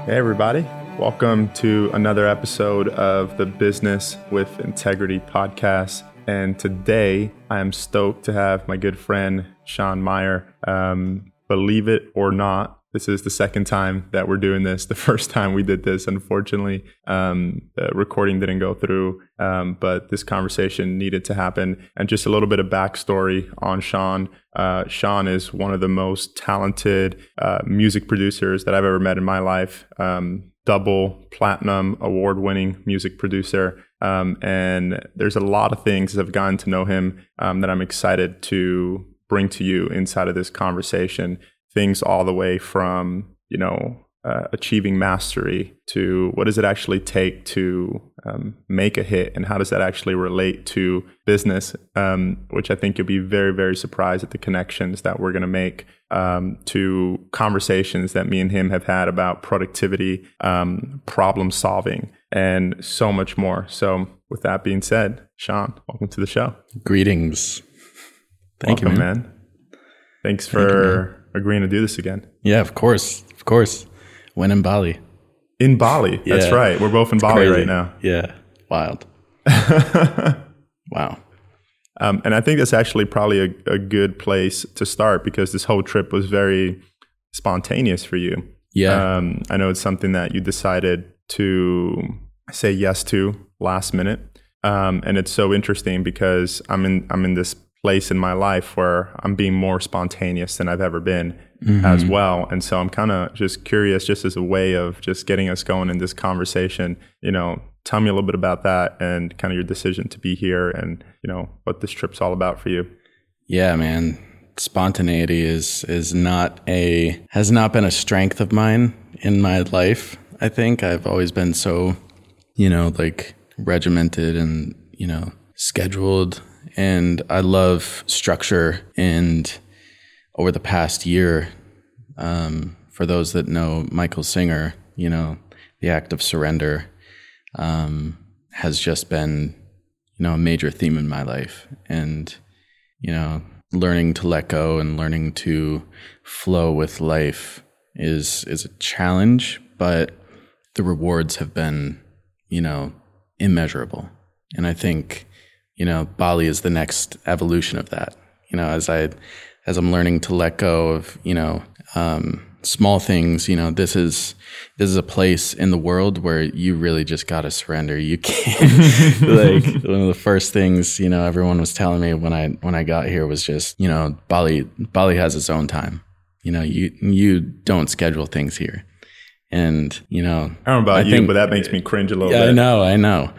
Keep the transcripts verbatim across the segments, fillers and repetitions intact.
Hey everybody, welcome to another episode of the Business with Integrity podcast. And today I am stoked to have my good friend Sean Meyer. Um, believe it or not, this is the second time that we're doing this. The first time we did this, unfortunately, um, the recording didn't go through, um, but this conversation needed to happen. And just a little bit of backstory on Sean. Uh, Sean is one of the most talented uh, music producers that I've ever met in my life. Um, double platinum award-winning music producer. Um, and there's a lot of things as I've gotten to know him um, that I'm excited to bring to you inside of this conversation. Things all the way from, you know, uh, achieving mastery to what does it actually take to um, make a hit, and how does that actually relate to business, um, which I think you'll be very, very surprised at the connections that we're going to make um, to conversations that me and him have had about productivity, um, problem solving, and so much more. So with that being said, Sean, welcome to the show. Greetings. Thank welcome, you, man. man. Thanks for... Thank you, man. Agreeing to do this again. Yeah, of course. Of course. When in Bali. In Bali. Yeah. That's right. We're both in It's Bali crazy. right now. Yeah. Wild. Wow. Um, and I think that's actually probably a, a good place to start, because this whole trip was very spontaneous for you. Yeah. Um, I know it's something that you decided to say yes to last minute. Um, and it's so interesting because I'm in I'm in this place in my life where I'm being more spontaneous than I've ever been mm-hmm. as well. And so I'm kind of just curious, just as a way of just getting us going in this conversation, you know, tell me a little bit about that and kind of your decision to be here and, you know, what this trip's all about for you. Yeah, man. Spontaneity is, is not a, has not been a strength of mine in my life. I think I've always been so, you know, like regimented and, you know, scheduled. And I love structure. And over the past year, um, for those that know Michael Singer, you know, the act of surrender um, has just been, you know, a major theme in my life. And, you know, learning to let go and learning to flow with life is is a challenge, but the rewards have been, you know, immeasurable. And I think, you know, Bali is the next evolution of that. You know, as I, as I'm learning to let go of, you know, um, small things, you know, this is, this is a place in the world where you really just got to surrender. You can't, like, one of the first things, you know, everyone was telling me when I, when I got here was just, you know, Bali, Bali has its own time. You know, you, you don't schedule things here. And, you know, I don't know about I you, think, but that makes me cringe a little yeah, bit. I know, I know.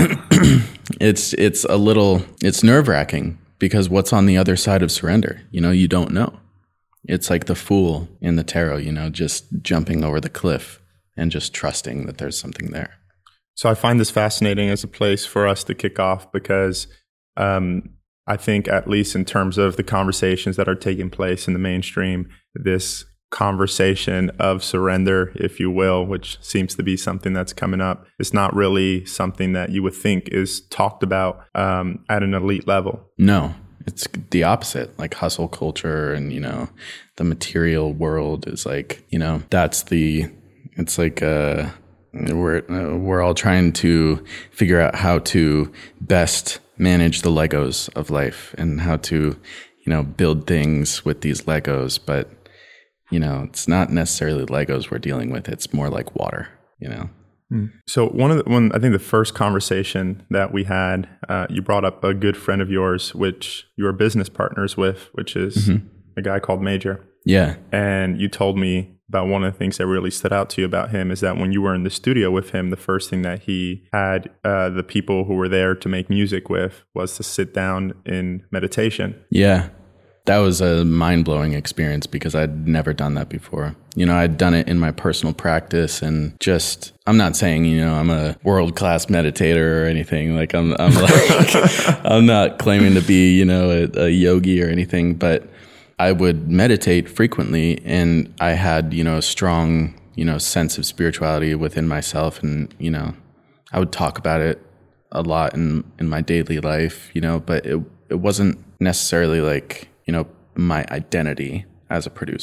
It's it's a little, it's nerve-wracking because what's on the other side of surrender? You know, you don't know. It's like the fool in the tarot, you know, just jumping over the cliff and just trusting that there's something there. So I find this fascinating as a place for us to kick off because um, I think, at least in terms of the conversations that are taking place in the mainstream, this conversation of surrender, if you will, which seems to be something that's coming up, it's not really something that you would think is talked about um, at an elite level. No, it's the opposite. Like hustle culture and, you know, the material world is like, you know, that's the, it's like, uh, we're, uh, we're all trying to figure out how to best manage the Legos of life and how to, you know, build things with these Legos, but you know, it's not necessarily Legos we're dealing with. It's more like water, you know? So one of the, one, I think the first conversation that we had, uh, you brought up a good friend of yours, which you are business partners with, which is mm-hmm. a guy called Major. Yeah. And you told me about one of the things that really stood out to you about him is that when you were in the studio with him, the first thing that he had uh, the people who were there to make music with was to sit down in meditation. Yeah. That was a mind-blowing experience because I'd never done that before. You know, I'd done it in my personal practice and just, I'm not saying, you know, I'm a world-class meditator or anything. Like I'm, I'm like, I'm not claiming to be, you know, a, a yogi or anything, but I would meditate frequently and I had, you know, a strong, you know, sense of spirituality within myself. And, you know, I would talk about it a lot in, in my daily life, you know, but it, it wasn't necessarily like, you know, my identity as a producer.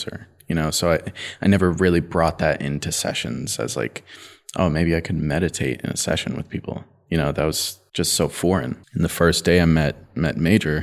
you know, so I, I never really brought that into sessions as like, oh, maybe I could meditate in a session with people. You know, that was just so foreign. And the first day I met, met Major,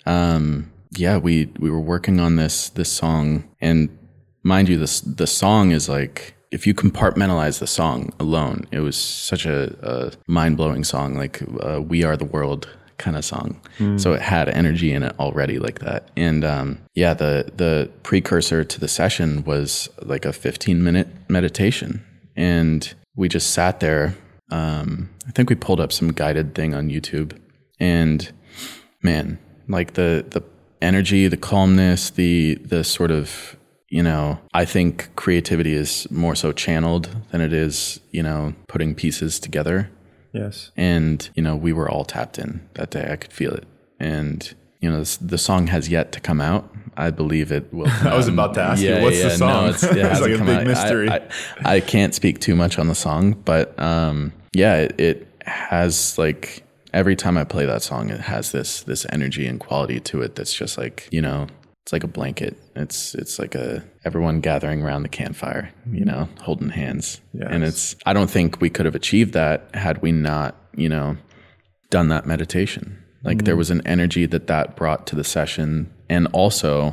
um, yeah, we, we were working on this, this song, and mind you, this, the song is like, if you compartmentalize the song alone, it was such a, a mind-blowing song, like uh, We Are the World kind of song. Mm. So it had energy in it already like that. And um, yeah, the the precursor to the session was like a fifteen minute meditation. And we just sat there. Um, I think we pulled up some guided thing on YouTube. And man, like the the energy, the calmness, the the sort of, you know, I think creativity is more so channeled than it is, you know, putting pieces together. Yes. And, you know, we were all tapped in that day. I could feel it. And, you know, this, the song has yet to come out. I believe it will come I was out. about to ask yeah, you, what's yeah, the song? No, it's, it it's like a big out. mystery. I, I, I can't speak too much on the song, but um, yeah, it, it has like, every time I play that song, it has this this energy and quality to it that's just like, you know, it's like a blanket. It's it's like a everyone gathering around the campfire, you know, holding hands. Yes. And it's I don't think we could have achieved that had we not, you know, done that meditation. Like mm. there was an energy that that brought to the session, and also,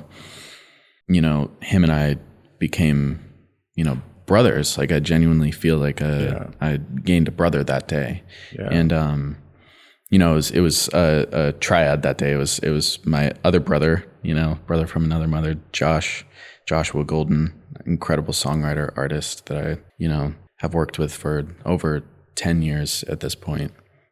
you know, him and I became, you know, brothers. Like I genuinely feel like a, yeah. I gained a brother that day, yeah. and um. You know, it was, it was a, a triad that day. It was it was my other brother, you know, brother from another mother, Josh, Joshua Golden, incredible songwriter, artist that I, you know, have worked with for over ten years at this point.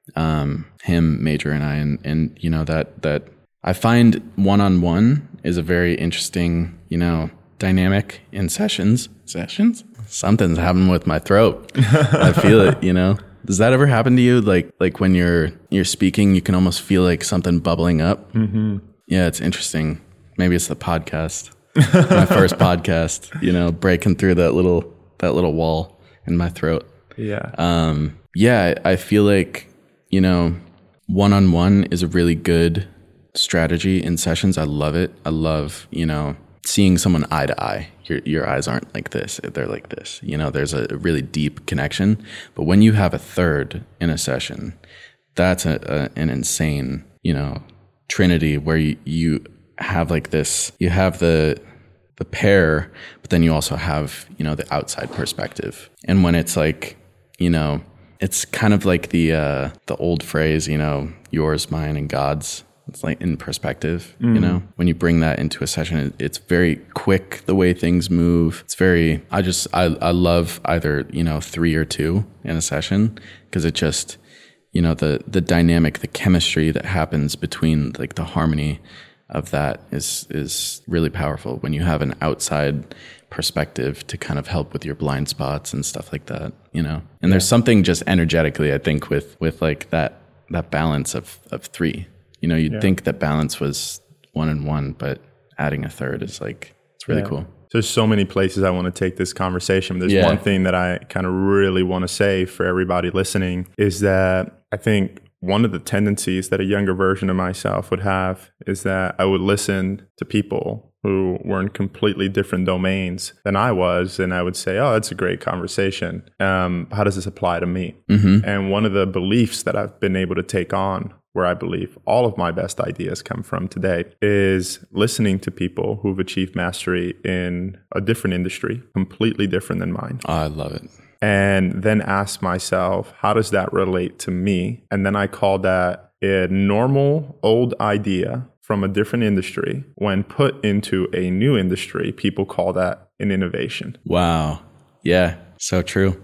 Um, him, Major, and I, and, and you know, that that I find one-on-one is a very interesting, you know, dynamic in sessions. Sessions? Something's happening with my throat. I feel it, you know. Does that ever happen to you? Like, like when you're you're speaking, you can almost feel like something bubbling up. Mm-hmm. Yeah, it's interesting. Maybe it's the podcast, my first podcast. You know, breaking through that little that little wall in my throat. Yeah. Um. Yeah, I, I feel like, you know, one on one is a really good strategy in sessions. I love it. I love, you know, seeing someone eye to eye. Your your eyes aren't like this, they're like this. You know, there's a really deep connection. But when you have a third in a session, that's a, a, an insane, you know, trinity where you, you have like this, you have the the pair, but then you also have, you know, the outside perspective. And when it's like, you know, it's kind of like the uh, the old phrase, you know, yours, mine, and God's. It's like in perspective, mm. you know, when you bring that into a session, it's very quick the way things move. It's very, I just, I, I love either, you know, three or two in a session, because it just, you know, the, the dynamic, the chemistry that happens between like the harmony of that is, is really powerful when you have an outside perspective to kind of help with your blind spots and stuff like that, you know, and yeah. there's something just energetically, I think, with, with like that, that balance of, of three. You know, you'd yeah. think that balance was one and one, but adding a third is like, it's really yeah. cool. There's so many places I want to take this conversation. There's yeah. one thing that I kind of really want to say for everybody listening is that I think one of the tendencies that a younger version of myself would have is that I would listen to people who were in completely different domains than I was. And I would say, oh, that's a great conversation. Um, how does this apply to me? Mm-hmm. And one of the beliefs that I've been able to take on, where I believe all of my best ideas come from today, is listening to people who've achieved mastery in a different industry, completely different than mine. Oh, I love it. And then ask myself, how does that relate to me? And then I call that a normal old idea from a different industry. When put into a new industry, people call that an innovation. Wow. Yeah, so true.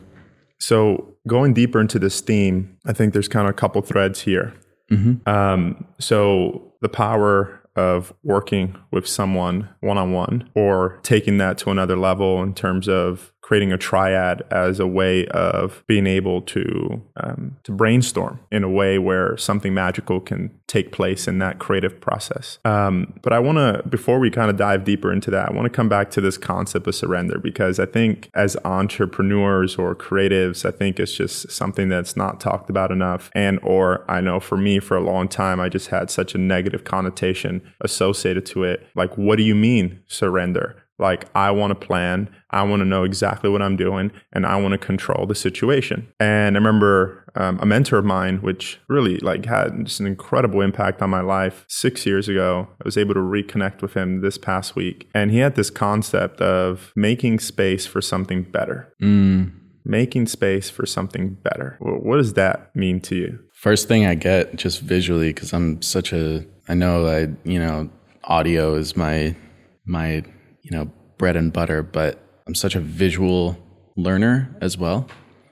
So going deeper into this theme, I think there's kind of a couple threads here. Mm-hmm. Um, so the power of working with someone one-on-one, or taking that to another level in terms of creating a triad as a way of being able to um, to brainstorm in a way where something magical can take place in that creative process. Um, but I want to, before we kind of dive deeper into that, I want to come back to this concept of surrender, because I think as entrepreneurs or creatives, I think it's just something that's not talked about enough. And or I know for me, for a long time, I just had such a negative connotation associated to it. Like, what do you mean surrender? Like, I want to plan, I want to know exactly what I'm doing, and I want to control the situation. And I remember um, a mentor of mine, which really like had just an incredible impact on my life six years ago. I was able to reconnect with him this past week. And he had this concept of making space for something better. Mm. Making space for something better. What does that mean to you? First thing I get just visually, because I'm such a, I know I, you know, audio is my, my, you know, bread and butter, but I'm such a visual learner as well.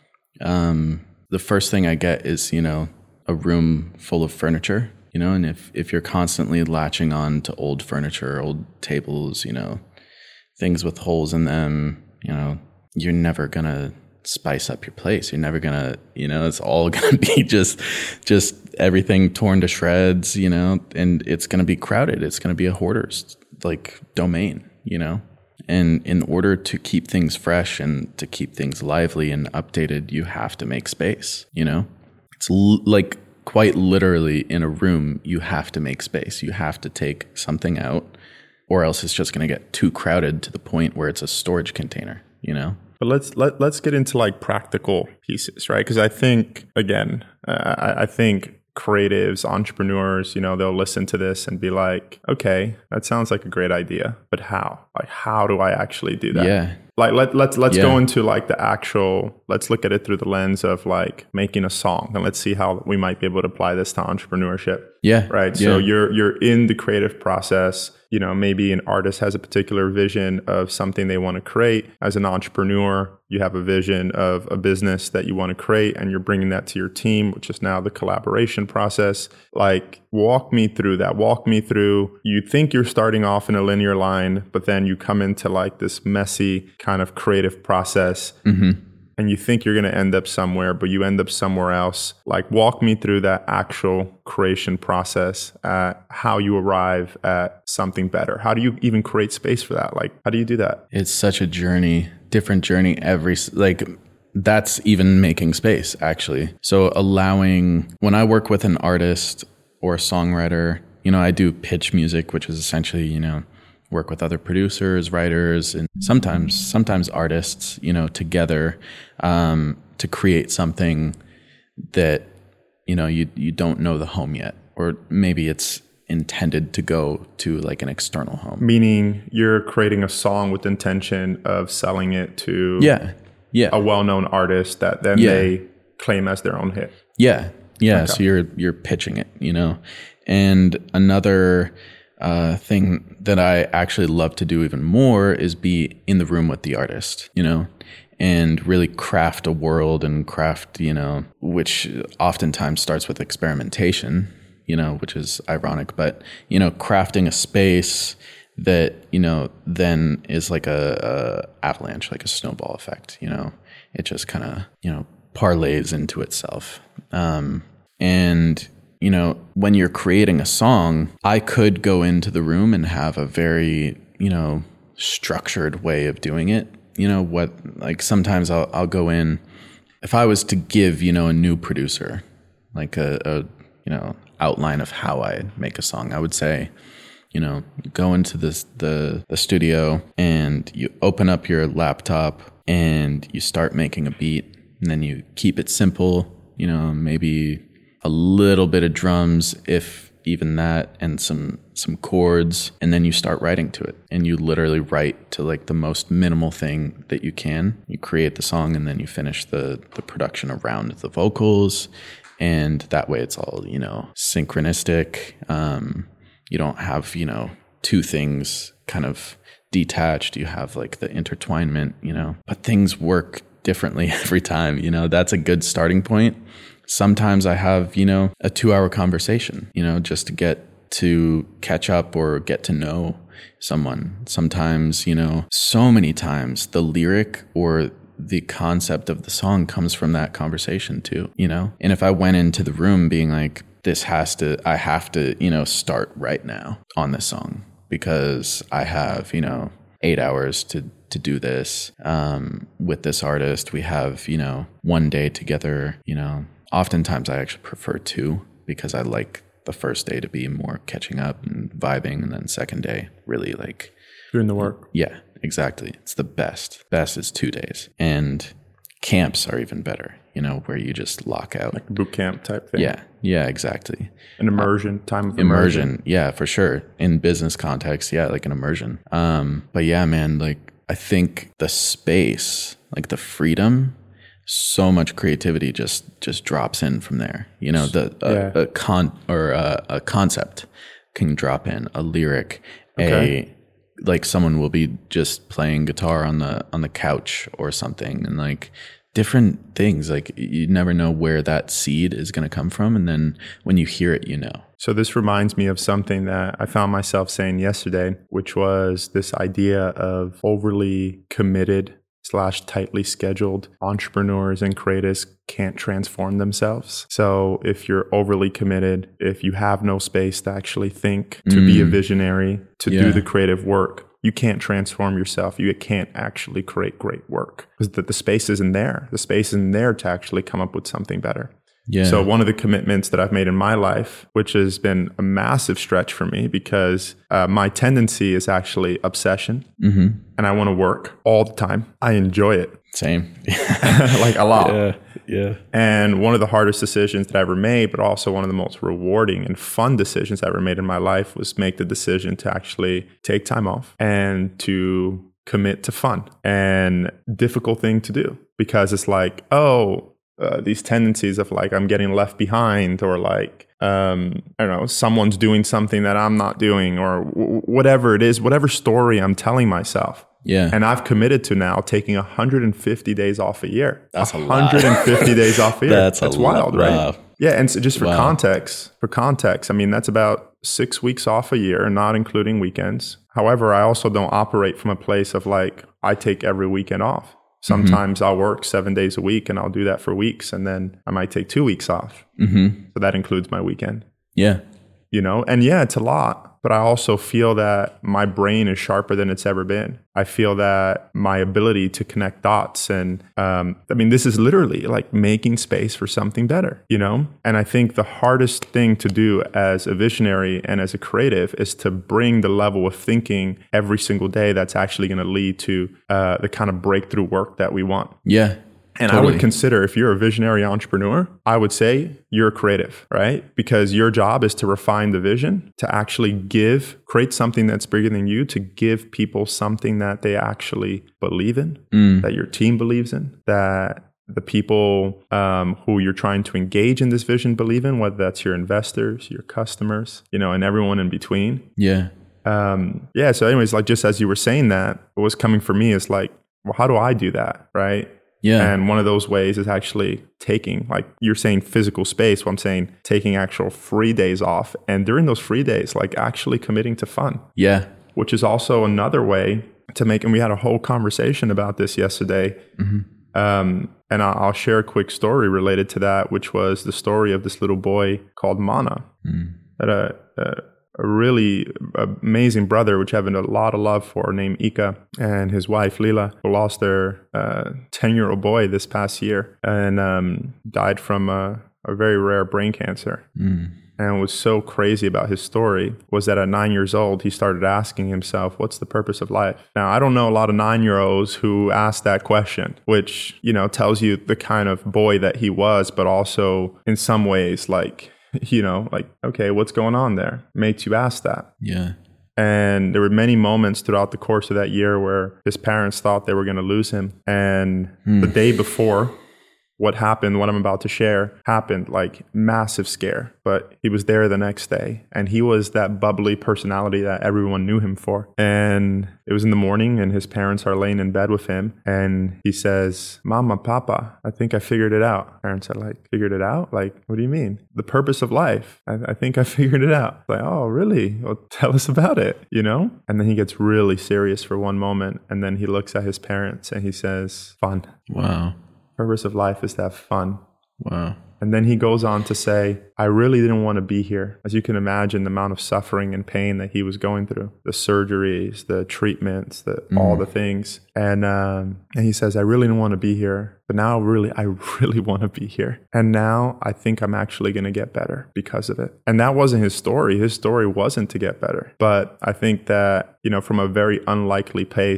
Um, the first thing I get is, you know, a room full of furniture, you know, and if, if you're constantly latching on to old furniture, old tables, you know, things with holes in them, you know, you're never going to spice up your place. You're never gonna, you know, it's all gonna be just, just everything torn to shreds, you know, and it's gonna be crowded. It's gonna be a hoarder's like domain, you know, and in order to keep things fresh and to keep things lively and updated, you have to make space, you know, it's l- like quite literally in a room, you have to make space. You have to take something out, or else it's just gonna get too crowded to the point where it's a storage container, you know? But let's let let's get into like practical pieces, right? Because I think again, uh, I, I think creatives, entrepreneurs, you know, they'll listen to this and be like, "Okay, that sounds like a great idea, but how? Like, how do I actually do that?" Yeah. Like let let's let's yeah. go into like the actual. Let's look at it through the lens of like making a song, and let's see how we might be able to apply this to entrepreneurship. Yeah. Right. Yeah. So you're you're in the creative process. You know, maybe an artist has a particular vision of something they want to create. As an entrepreneur, you have a vision of a business that you want to create, and you're bringing that to your team, which is now the collaboration process. Like, walk me through that. Walk me through, you think you're starting off in a linear line, but then you come into like this messy kind of creative process. Mm-hmm. And you think you're going to end up somewhere, but you end up somewhere else. Like, walk me through that actual creation process, uh, how you arrive at something better. How do you even create space for that? Like, how do you do that? It's such a journey, different journey every, like, that's even making space, actually. So allowing, when I work with an artist or a songwriter, you know, I do pitch music, which is essentially, you know, work with other producers, writers, and sometimes sometimes artists, you know, together um, to create something that, you know, you you don't know the home yet, or maybe it's intended to go to like an external home. Meaning you're creating a song with intention of selling it to yeah, yeah, a well-known artist that then yeah. they claim as their own hit. Yeah, yeah. Okay. So you're you're pitching it, you know, and another. Uh, thing that I actually love to do even more is be in the room with the artist, you know, and really craft a world and craft, you know, which oftentimes starts with experimentation, you know, which is ironic, but, you know, crafting a space that, you know, then is like a, a avalanche, like a snowball effect, you know, it just kind of, you know, parlays into itself. Um, and you know, when you're creating a song, I could go into the room and have a very, you know, structured way of doing it. You know, what, like sometimes I'll, I'll go in, if I was to give, you know, a new producer, like a, a, you know, outline of how I make a song, I would say, you know, you go into this, the, the studio and you open up your laptop and you start making a beat, and then you keep it simple, you know, maybe a little bit of drums, if even that, and some some chords, and then you start writing to it, and you literally write to like the most minimal thing that you can. You create the song, and then you finish the the production around the vocals, and that way it's all, you know, synchronistic. Um, you don't have, you know, two things kind of detached. You have like the intertwinement, you know, but things work differently every time. You know, that's a good starting point. Sometimes I have, you know, a two hour conversation, you know, just to get to catch up or get to know someone. Sometimes, you know, so many times the lyric or the concept of the song comes from that conversation too, you know? And if I went into the room being like, this has to, I have to, you know, start right now on this song because I have, you know, eight hours to to do this um, with this artist. We have, you know, one day together, you know. Oftentimes I actually prefer two because I like the first day to be more catching up and vibing, and then second day really like doing the work. Yeah, exactly. It's the best. Best is two days. And camps are even better, you know, where you just lock out. Like boot camp type thing. Yeah. Yeah, exactly. An immersion, uh, time of immersion. immersion. Yeah, for sure. In business context, yeah, like an immersion. Um, but yeah, man, like I think the space, like the freedom, so much creativity just just drops in from there. You know, the a, yeah. a con or a, a concept can drop in, a lyric, okay. a like someone will be just playing guitar on the on the couch or something, and like different things. Like you never know where that seed is going to come from, and then when you hear it, you know. So this reminds me of something that I found myself saying yesterday, which was this idea of overly committed slash tightly scheduled entrepreneurs and creatives can't transform themselves. So if you're overly committed, if you have no space to actually think, to mm. be a visionary, to yeah. do the creative work, you can't transform yourself. You can't actually create great work because the, the space isn't there. The space isn't there to actually come up with something better. Yeah. So one of the commitments that I've made in my life, which has been a massive stretch for me because uh, my tendency is actually obsession mm-hmm. and I want to work all the time. I enjoy it. Same. Like a lot. Yeah. Yeah. And one of the hardest decisions that I ever made, but also one of the most rewarding and fun decisions I ever made in my life was make the decision to actually take time off and to commit to fun. And difficult thing to do because it's like, oh, Uh, these tendencies of like I'm getting left behind or like um, I don't know, someone's doing something that I'm not doing or w- whatever it is, whatever story I'm telling myself. Yeah. And I've committed to now taking one hundred fifty days off a year. That's a lot. one hundred fifty days off a year. That's, that's a wild, lot. right? Wow. Yeah. And so just for wow. context, for context, I mean, that's about six weeks off a year, not including weekends. However, I also don't operate from a place of like, I take every weekend off. Sometimes mm-hmm. I'll work seven days a week and I'll do that for weeks. And then I might take two weeks off. Mm-hmm. So that includes my weekend. Yeah. You know, and yeah, it's a lot. But I also feel that my brain is sharper than it's ever been. I feel that my ability to connect dots and, um, I mean, this is literally like making space for something better, you know? And I think the hardest thing to do as a visionary and as a creative is to bring the level of thinking every single day that's actually going to lead to uh, the kind of breakthrough work that we want. Yeah. And totally. I would consider if you're a visionary entrepreneur, I would say you're creative, right? Because your job is to refine the vision, to actually give, create something that's bigger than you, to give people something that they actually believe in, mm. that your team believes in, that the people um, who you're trying to engage in this vision believe in, whether that's your investors, your customers, you know, and everyone in between. Yeah. Um, yeah. So anyways, like just as you were saying that, what was coming for me is like, well, how do I do that, right? Yeah. And one of those ways is actually taking, like you're saying physical space, well, I'm saying taking actual free days off. And during those free days, like actually committing to fun. Yeah. Which is also another way to make, and we had a whole conversation about this yesterday. Mm-hmm. Um, and I'll, I'll share a quick story related to that, which was the story of this little boy called Mana. Mm. That a, a a really amazing brother, which I have a lot of love for, named Ika, and his wife, Lila, who lost their uh, ten-year-old boy this past year and um, died from a, a very rare brain cancer. Mm. And what was so crazy about his story was that at nine years old, he started asking himself, what's the purpose of life? Now, I don't know a lot of nine-year-olds who ask that question, which, you know, tells you the kind of boy that he was, but also in some ways, like, you know, like, okay, what's going on there? Makes you ask that. Yeah. And there were many moments throughout the course of that year where his parents thought they were going to lose him. And mm. the day before what happened, what I'm about to share, happened, like massive scare. But he was there the next day. And he was that bubbly personality that everyone knew him for. And it was in the morning and his parents are laying in bed with him. And he says, Mama, Papa, I think I figured it out. Parents are like, figured it out? Like, what do you mean? The purpose of life. I, I think I figured it out. Like, oh, really? Well, tell us about it, you know? And then he gets really serious for one moment. And then he looks at his parents and he says, fun. Wow. Purpose of life is to have fun. Wow. And then he goes on to say, I really didn't want to be here. As you can imagine, the amount of suffering and pain that he was going through, the surgeries, the treatments, the, mm. all the things. And um, and he says, I really didn't want to be here. But now really, I really want to be here. And now I think I'm actually going to get better because of it. And that wasn't his story. His story wasn't to get better. But I think that, you know, from a very unlikely place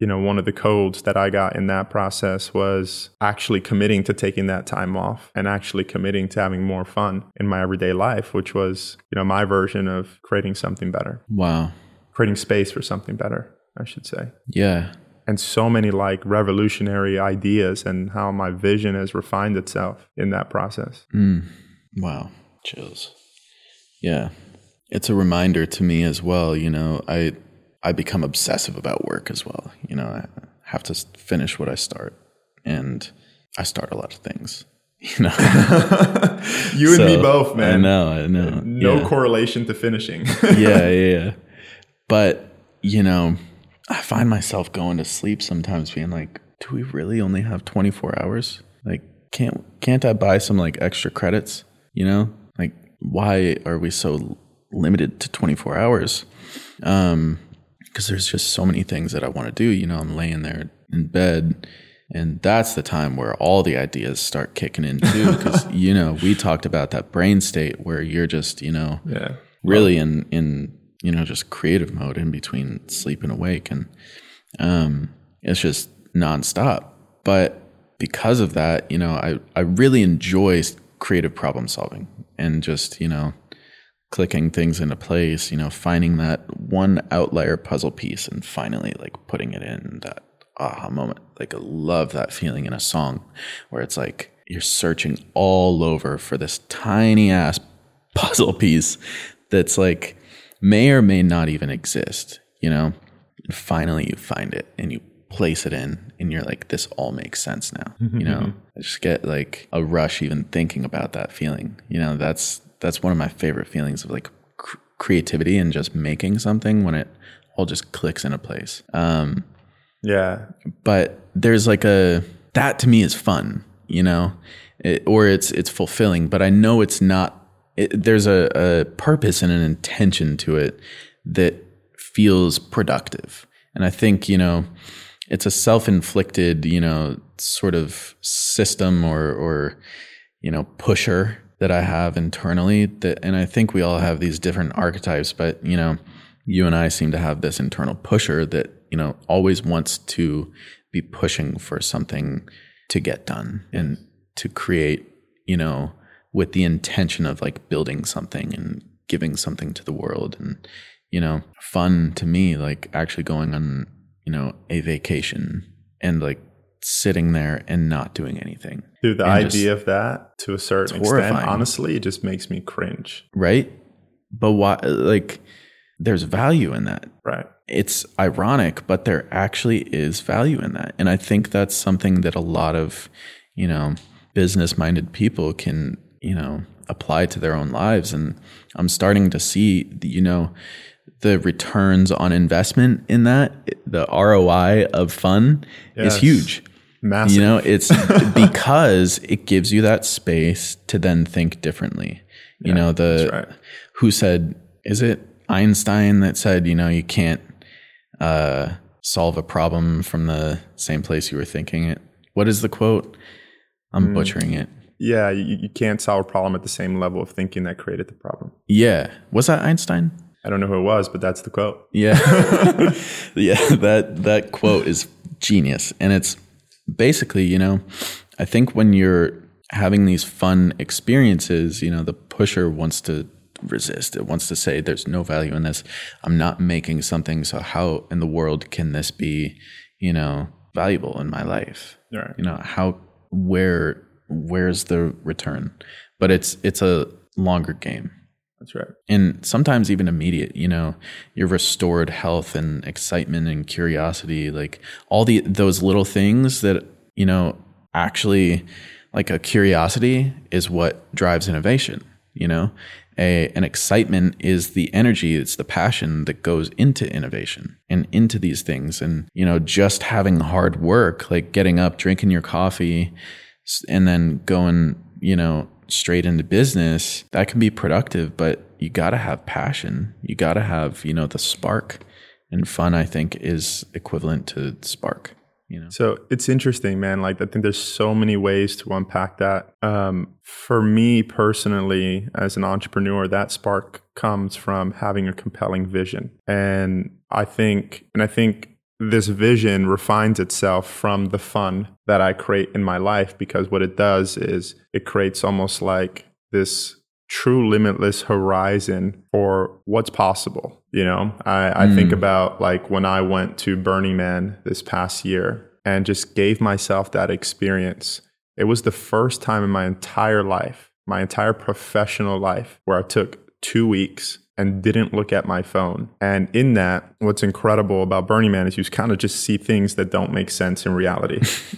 you know, one of the codes that I got in that process was actually committing to taking that time off and actually committing to having more fun in my everyday life, which was, you know, my version of creating something better. Wow. Creating space for something better, I should say. Yeah. And so many like revolutionary ideas and how my vision has refined itself in that process. Mm. Wow. Chills. Yeah. It's a reminder to me as well. You know, I, I become obsessive about work as well. You know, I have to finish what I start, and I start a lot of things, you know. You so, and me both, man. I know, I know. No yeah. correlation to finishing. yeah, yeah, yeah. But, you know, I find myself going to sleep sometimes being like, do we really only have twenty-four hours? Like, can't can't I buy some like extra credits? You know, like, why are we so limited to twenty-four hours? Um, because there's just so many things that I want to do. You know, I'm laying there in bed, and that's the time where all the ideas start kicking in too. Because, you know, we talked about that brain state where you're just, you know, yeah. really in, in, you know, just creative mode in between sleep and awake. And um, it's just nonstop. But because of that, you know, I, I really enjoy creative problem solving and just, you know, clicking things into place, you know, finding that one outlier puzzle piece and finally like putting it in that aha moment. Like I love that feeling in a song where it's like you're searching all over for this tiny ass puzzle piece that's like may or may not even exist, you know, and finally you find it and you place it in and you're like, this all makes sense now. You know, I just get like a rush even thinking about that feeling. You know, that's that's one of my favorite feelings of like cr- creativity and just making something when it all just clicks into place. Um, yeah. But there's like a, that to me is fun, you know, it, or it's, it's fulfilling, but I know it's not, it, there's a, a purpose and an intention to it that feels productive. And I think, you know, it's a self-inflicted, you know, sort of system or, or, you know, pusher that I have internally that, and I think we all have these different archetypes, but, you know, you and I seem to have this internal pusher that, you know, always wants to be pushing for something to get done and to create, you know, with the intention of like building something and giving something to the world. And, you know, fun to me, like actually going on, you know, a vacation and like sitting there and not doing anything. Dude, the and idea just, of that to a certain extent, horrifying. Honestly, it just makes me cringe. Right? But why, like, there's value in that. Right. It's ironic, but there actually is value in that. And I think that's something that a lot of, you know, business-minded people can, you know, apply to their own lives. And I'm starting to see, the, you know, the returns on investment in that, the R O I of fun yes. is huge. Massive. You know, it's because it gives you that space to then think differently. You yeah, know, the, right. who said, is it Einstein that said, you know, you can't uh, solve a problem from the same place you were thinking it? What is the quote? I'm mm. butchering it. Yeah, you, you can't solve a problem at the same level of thinking that created the problem. Yeah. Was that Einstein? I don't know who it was, but that's the quote. Yeah. yeah, that that quote is genius. And it's basically, you know, I think when you're having these fun experiences, you know, the pusher wants to resist. It wants to say, there's no value in this. I'm not making something. So how in the world can this be, you know, valuable in my life? Right. You know, how, where, where's the return? But it's, it's a longer game. That's right. And sometimes even immediate, you know, your restored health and excitement and curiosity, like all the, those little things that, you know, actually like a curiosity is what drives innovation, you know, a, an excitement is the energy, it's the passion that goes into innovation and into these things. And, you know, just having hard work, like getting up, drinking your coffee and then going, you know, straight into business, that can be productive, but you got to have passion. You got to have, you know, the spark, and fun, I think, is equivalent to spark, you know? So it's interesting, man. Like, I think there's so many ways to unpack that. Um, for me personally, as an entrepreneur, that spark comes from having a compelling vision. And I think, and I think this vision refines itself from the fun that I create in my life, because what it does is it creates almost like this true limitless horizon for what's possible. You know, I, I mm. think about like when I went to Burning Man this past year and just gave myself that experience. It was the first time in my entire life, my entire professional life, where I took two weeks and didn't look at my phone. And in that, what's incredible about Burning Man is you kind of just see things that don't make sense in reality.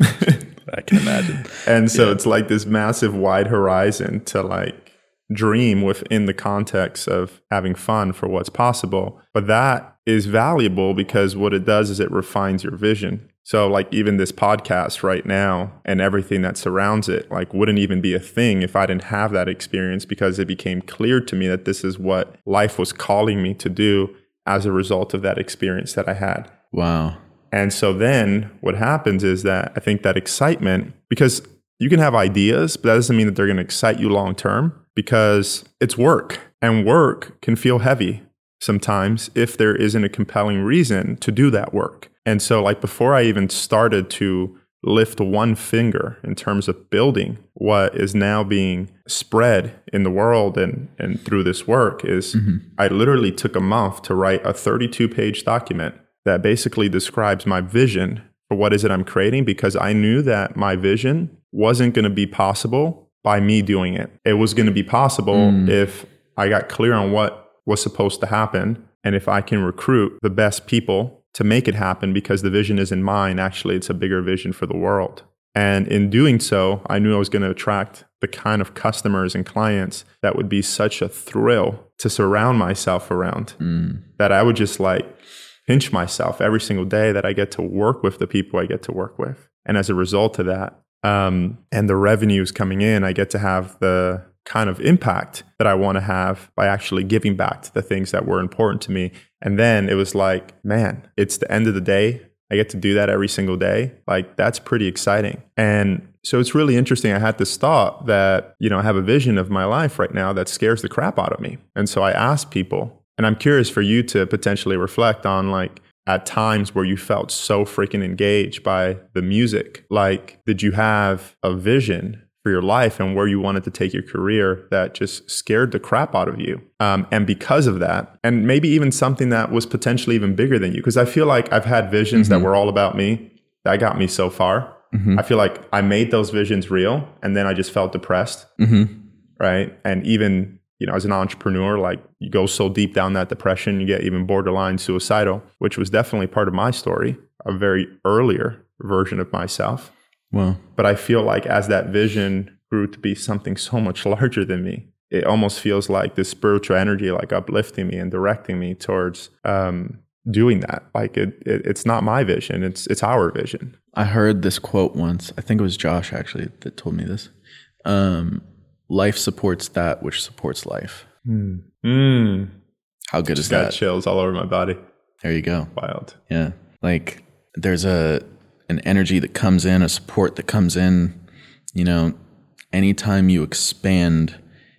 I can imagine. And so yeah. it's like this massive wide horizon to like dream within the context of having fun for what's possible. But that is valuable because what it does is it refines your vision. So like even this podcast right now and everything that surrounds it, like wouldn't even be a thing if I didn't have that experience, because it became clear to me that this is what life was calling me to do as a result of that experience that I had. Wow. And so then what happens is that I think that excitement, because you can have ideas, but that doesn't mean that they're going to excite you long term, because it's work, and work can feel heavy sometimes if there isn't a compelling reason to do that work. And so like before I even started to lift one finger in terms of building what is now being spread in the world and, and through this work is mm-hmm. I literally took a month to write a thirty-two page document that basically describes my vision for what is it I'm creating, because I knew that my vision wasn't going to be possible by me doing it. It was going to be possible mm. if I got clear on what was supposed to happen, and if I can recruit the best people to make it happen, because the vision isn't mine. Actually, it's a bigger vision for the world. And in doing so, I knew I was going to attract the kind of customers and clients that would be such a thrill to surround myself around, mm. that I would just like pinch myself every single day that I get to work with the people I get to work with. And as a result of that, um, and the revenues coming in, I get to have the kind of impact that I want to have by actually giving back to the things that were important to me. And then it was like, man, it's the end of the day. I get to do that every single day. Like, that's pretty exciting. And so it's really interesting. I had this thought that, you know, I have a vision of my life right now that scares the crap out of me. And so I asked people, and I'm curious for you to potentially reflect on like at times where you felt so freaking engaged by the music. Like, did you have a vision for your life and where you wanted to take your career that just scared the crap out of you? Um, and because of that, and maybe even something that was potentially even bigger than you, because I feel like I've had visions mm-hmm. that were all about me that got me so far. Mm-hmm. I feel like I made those visions real, and then I just felt depressed, mm-hmm. right? And even, you know, as an entrepreneur, like you go so deep down that depression, you get even borderline suicidal, which was definitely part of my story, a very earlier version of myself. Wow. But I feel like as that vision grew to be something so much larger than me, it almost feels like this spiritual energy, like uplifting me and directing me towards um, doing that. Like it, it, it's not my vision; it's it's our vision. I heard this quote once. I think it was Josh actually that told me this. Um, life supports that which supports life. Mm. Mm. How good Just is that? Got chills all over my body. There you go. Wild. Yeah, like there's a. an energy that comes in, a support that comes in, you know, anytime you expand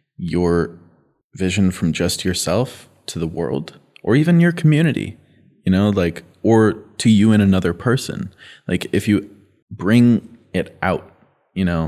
your vision from just yourself to the world or even your community, you know, like, or to you and another person, like if you bring it out, you know,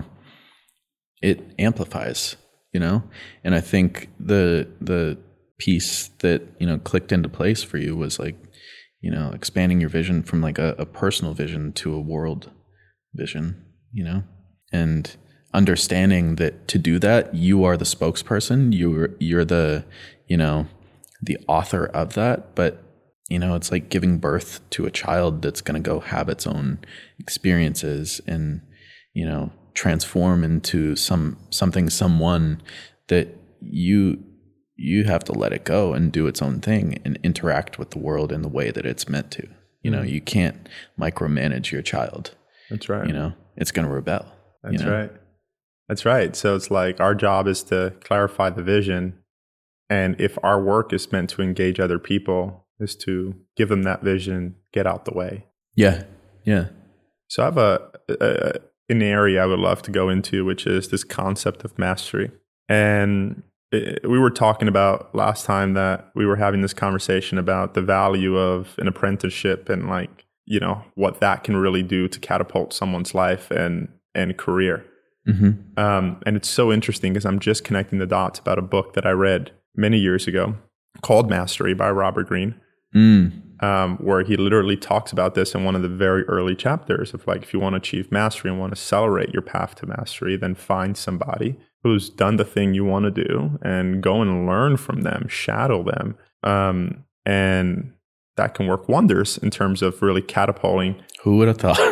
it amplifies, you know, and I think the, the piece that, you know, clicked into place for you was like, you know, expanding your vision from like a, a personal vision to a world vision, you know, and understanding that to do that, you are the spokesperson, you're, you're the, you know, the author of that. But, you know, it's like giving birth to a child that's going to go have its own experiences and, you know, transform into some, something, someone that you, you have to let it go and do its own thing and interact with the world in the way that it's meant to. You know, you can't micromanage your child. That's right. You know, it's going to rebel. That's you know? right. That's right. So it's like our job is to clarify the vision. And if our work is meant to engage other people, is to give them that vision, get out the way. Yeah. Yeah. So I have a, a an area I would love to go into, which is this concept of mastery. And it, we were talking about last time that we were having this conversation about the value of an apprenticeship and like you know, what that can really do to catapult someone's life and, and career. Mm-hmm. Um, and it's so interesting because I'm just connecting the dots about a book that I read many years ago called Mastery by Robert Greene, Mm. um, where he literally talks about this in one of the very early chapters of like, if you want to achieve mastery and want to accelerate your path to mastery, then find somebody who's done the thing you want to do and go and learn from them, shadow them. Um, and that can work wonders in terms of really catapulting. Who would have thought?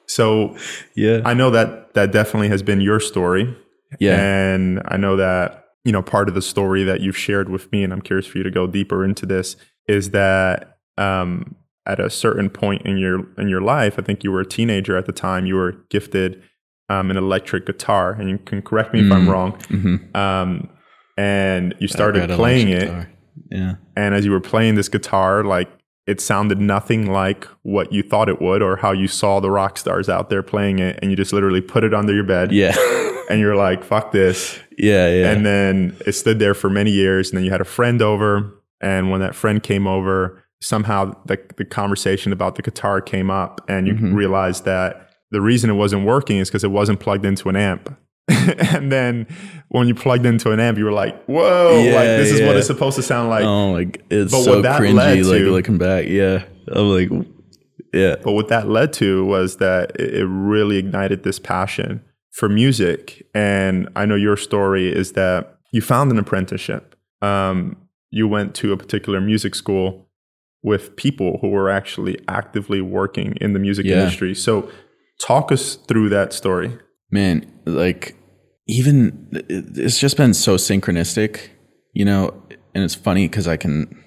So yeah, I know that that definitely has been your story. Yeah. And I know that, you know, part of the story that you've shared with me, and I'm curious for you to go deeper into this, is that um, at a certain point in your in your life, I think you were a teenager at the time, you were gifted um, an electric guitar, and you can correct me if mm. I'm wrong. Mm-hmm. Um, and you started playing it. Guitar. Yeah. And as you were playing this guitar, like it sounded nothing like what you thought it would or how you saw the rock stars out there playing it. And you just literally put it under your bed. Yeah. And you're like, fuck this. Yeah, yeah. And then it stood there for many years. And then you had a friend over. And when that friend came over, somehow the, the conversation about the guitar came up. And you mm-hmm. realized that the reason it wasn't working is because it wasn't plugged into an amp. And then when you plugged into an amp, you were like, whoa, yeah, like this is yeah. what it's supposed to sound like. Oh, like it's but so cringy, to, like looking back. Yeah. I'm like, yeah. But what that led to was that it, it really ignited this passion for music. And I know your story is that you found an apprenticeship. Um, you went to a particular music school with people who were actually actively working in the music yeah. industry. So talk us through that story. Man, like even it's just been so synchronistic, you know, and it's funny because I can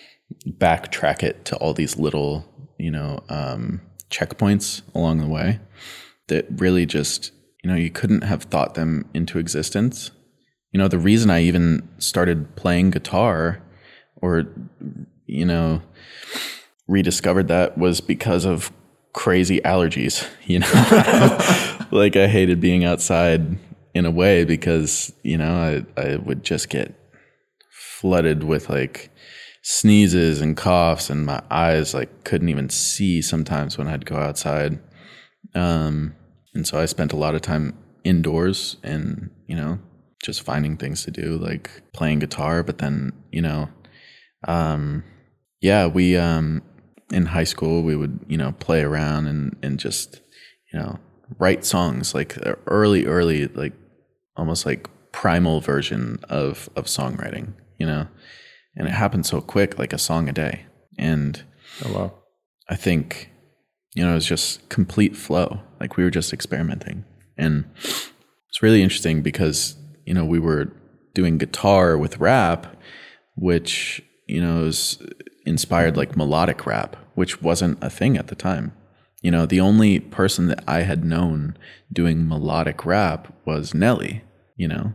backtrack it to all these little, you know, um, checkpoints along the way that really just, you know, you couldn't have thought them into existence. You know, the reason I even started playing guitar or, you know, rediscovered that was because of crazy allergies, you know. Like I hated being outside in a way because, you know, I, I would just get flooded with like sneezes and coughs and my eyes like couldn't even see sometimes when I'd go outside. Um, and so I spent a lot of time indoors and, you know, just finding things to do, like playing guitar. But then, you know, um, yeah, we, um, in high school, we would, you know, play around and, and just, you know, write songs, like early, early, like almost like primal version of, of songwriting, you know, and it happened so quick, like a song a day. And oh, wow. I think, you know, it was just complete flow. Like we were just experimenting. And it's really interesting because, you know, we were doing guitar with rap, which, you know, is inspired like melodic rap, which wasn't a thing at the time. You know, the only person that I had known doing melodic rap was Nelly, you know.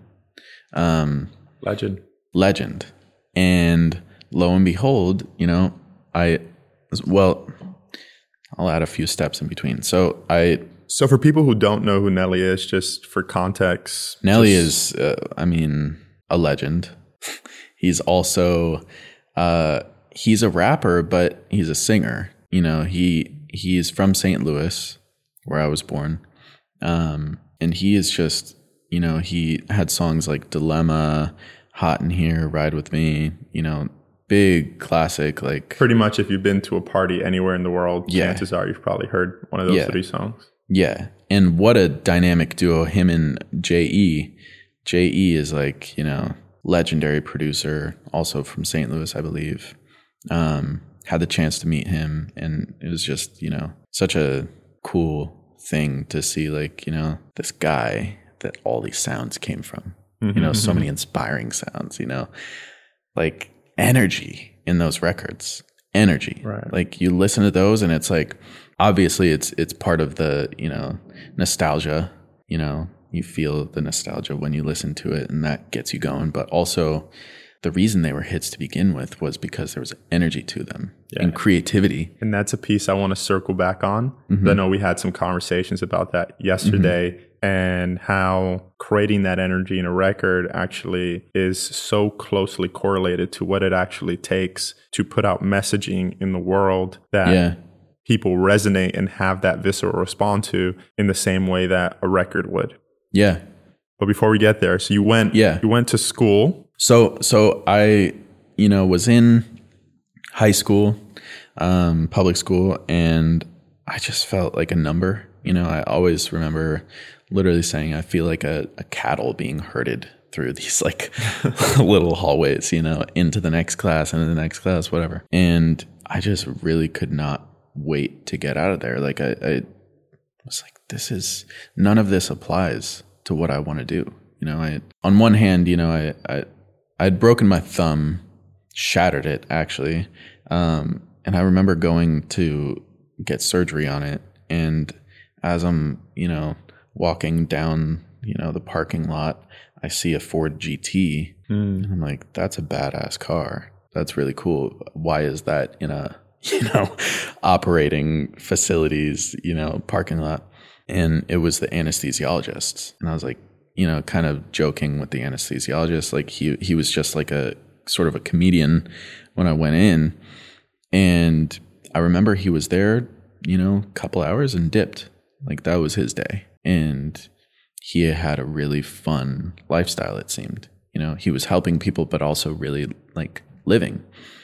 Um, legend. Legend. And lo and behold, you know, I, well, I'll add a few steps in between. So I... So for people who don't know who Nelly is, just for context. Nelly just, is, uh, I mean, a legend. He's also, uh, he's a rapper, but he's a singer. You know, he... He's from Saint Louis, where I was born. Um, and he is just, you know, he had songs like Dilemma, Hot in Here, Ride With Me, you know, big classic. Like pretty much if you've been to a party anywhere in the world, yeah. chances are you've probably heard one of those yeah. three songs. Yeah. And what a dynamic duo, him and J E. J E is like, you know, legendary producer, also from Saint Louis, I believe. Um, had the chance to meet him, and it was just, you know, such a cool thing to see, like, you know, this guy that all these sounds came from, mm-hmm, you know, so mm-hmm. many inspiring sounds, you know, like energy in those records, energy, right. Like you listen to those and it's like, obviously it's, it's part of the, you know, nostalgia, you know, you feel the nostalgia when you listen to it and that gets you going, but also the reason they were hits to begin with was because there was energy to them yeah. and creativity. And that's a piece I want to circle back on. Mm-hmm. I know we had some conversations about that yesterday mm-hmm. and how creating that energy in a record actually is so closely correlated to what it actually takes to put out messaging in the world that yeah. people resonate and have that visceral response to in the same way that a record would. Yeah. But before we get there, so you went, yeah. you went to school. So, so I, you know, was in high school, um, public school, and I just felt like a number. You know, I always remember literally saying, I feel like a, a cattle being herded through these like little hallways, you know, into the next class and the next class, whatever. And I just really could not wait to get out of there. Like I, I was like, this is, none of this applies to what I want to do. You know, I, on one hand, you know, I, I, I'd broken my thumb, shattered it actually. Um, and I remember going to get surgery on it. And as I'm, you know, walking down, you know, the parking lot, I see a Ford G T. Mm. And I'm like, that's a badass car. That's really cool. Why is that in a, you know, operating facilities, you know, parking lot? And it was the anesthesiologist. And I was like, you know, kind of joking with the anesthesiologist. Like he, he was just like a sort of a comedian when I went in. And I remember he was there, you know, a couple hours and dipped. Like that was his day. And he had a really fun lifestyle, it seemed. You know, he was helping people, but also really like living.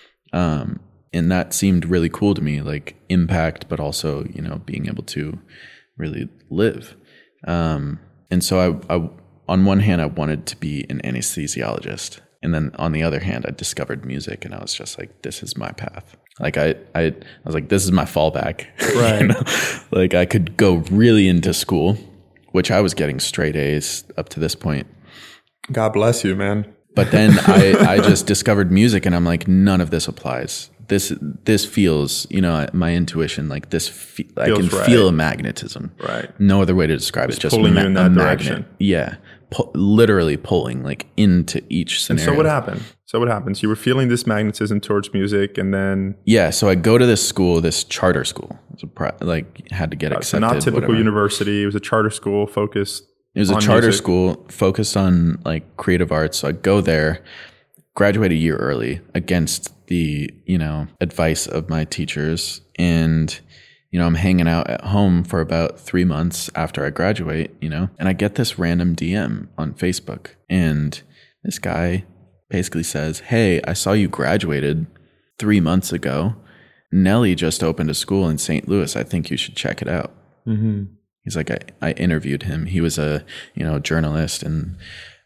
Um, and that seemed really cool to me, like impact, but also, you know, being able to really live. Um, and so I, I, on one hand, I wanted to be an anesthesiologist. And then on the other hand, I discovered music and I was just like, this is my path. Like I, I, I was like, this is my fallback. Right. You know? Like I could go really into school, which I was getting straight A's up to this point. God bless you, man. But then I, I just discovered music and I'm like, none of this applies. This, this feels, you know, my intuition, like this, fe- I can right. feel a magnetism. Right. No other way to describe Just it. Just pulling ma- you in that a direction. Magnet. Yeah. Pu- literally pulling like into each scenario. And so what happened? So what happens? You were feeling this magnetism towards music and then... Yeah. So I go to this school, this charter school. It was a pri- like had to get uh, accepted. So not typical whatever. university. It was a charter school focused It was a on charter music. school focused on like creative arts. So I go there, graduate a year early against the, you know, advice of my teachers. And, you know, I'm hanging out at home for about three months after I graduate, you know, and I get this random D M on Facebook. And this guy basically says, hey, I saw you graduated three months ago. Nelly just opened a school in Saint Louis. I think you should check it out. Mm-hmm. He's like, I, I interviewed him. He was a, you know, journalist and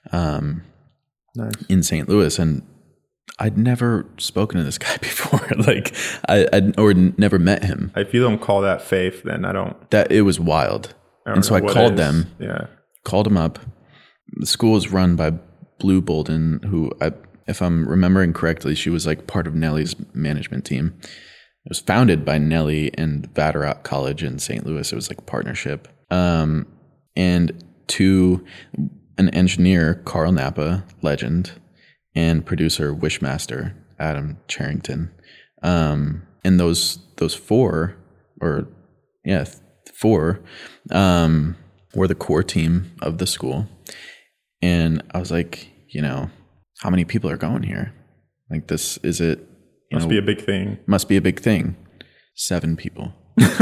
um, nice. in Saint Louis. And I'd never spoken to this guy before. like I, I'd or never met him. If you don't call that faith, then I don't. That it was wild. I and so I called them, yeah. called him up. The school is run by Blue Bolden, who, I, if I'm remembering correctly, she was like part of Nelly's management team. It was founded by Nelly and Vatterott College in Saint Louis. It was like a partnership. Um, and to an engineer, Carl Napa, legend, and producer Wishmaster, Adam Charrington. Um, and those those four, or yeah, four, um, were the core team of the school. And I was like, you know, how many people are going here? Like this, is it? You must know, be a big thing. Must be a big thing. Seven people.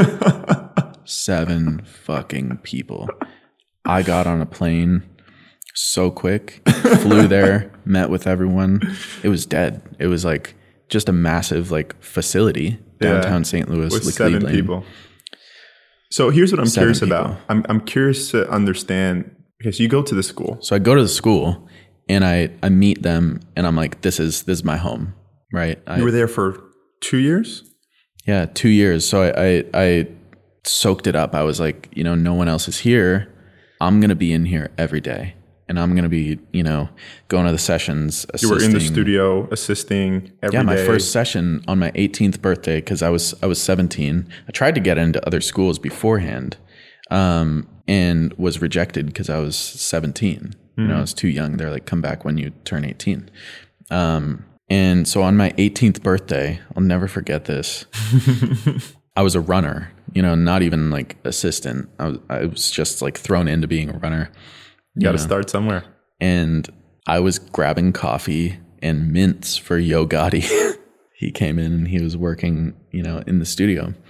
Seven fucking people. I got on a plane so quick, flew there, met with everyone. It was dead. It was like just a massive like facility downtown yeah, Saint Louis. with like seven Lane. people. So here's what I'm seven curious people. about. I'm I'm curious to understand because you go to the school. So I go to the school and I I meet them and I'm like, this is this is my home, right? I, you were there for two years. Yeah, two years. So I, I I soaked it up. I was like, you know, no one else is here. I'm gonna be in here every day. And I'm going to be, you know, going to the sessions, assisting. You were in the studio assisting every yeah, my day. first session on my eighteenth birthday, because I was I was seventeen. I tried to get into other schools beforehand um, and was rejected because I was seventeen. Mm. You know, I was too young. They're like, come back when you turn eighteen. Um, and so on my eighteenth birthday, I'll never forget this. I was a runner, you know, not even like assistant. I was, I was just like thrown into being a runner. You got to start somewhere. And I was grabbing coffee and mints for Yo Gotti. He came in and he was working, you know, in the studio.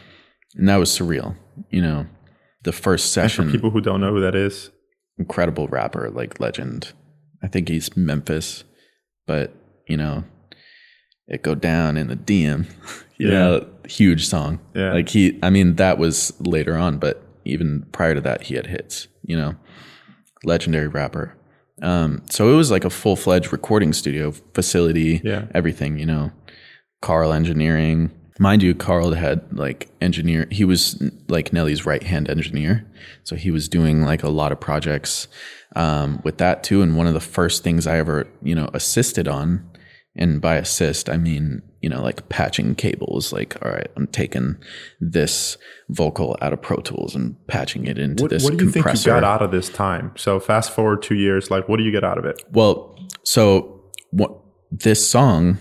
And that was surreal. You know, the first session. And for people who don't know who that is, incredible rapper, like legend. I think he's Memphis, but you know, It Go Down in the D M. you yeah. know, huge song. Yeah. Like he, I mean, that was later on, but even prior to that, he had hits, you know, legendary rapper. Um, so it was like a full fledged recording studio facility, yeah. everything, you know, Carl engineering. Mind you, Carl had like engineer, he was like Nelly's right hand engineer. So he was doing like a lot of projects um, with that too. And one of the first things I ever, you know, assisted on, and by assist, I mean, you know, like patching cables, like, all right, I'm taking this vocal out of Pro Tools and patching it into what, this What do you compressor. think you got out of this time? So fast forward two years, like, what do you get out of it? Well, so what, this song,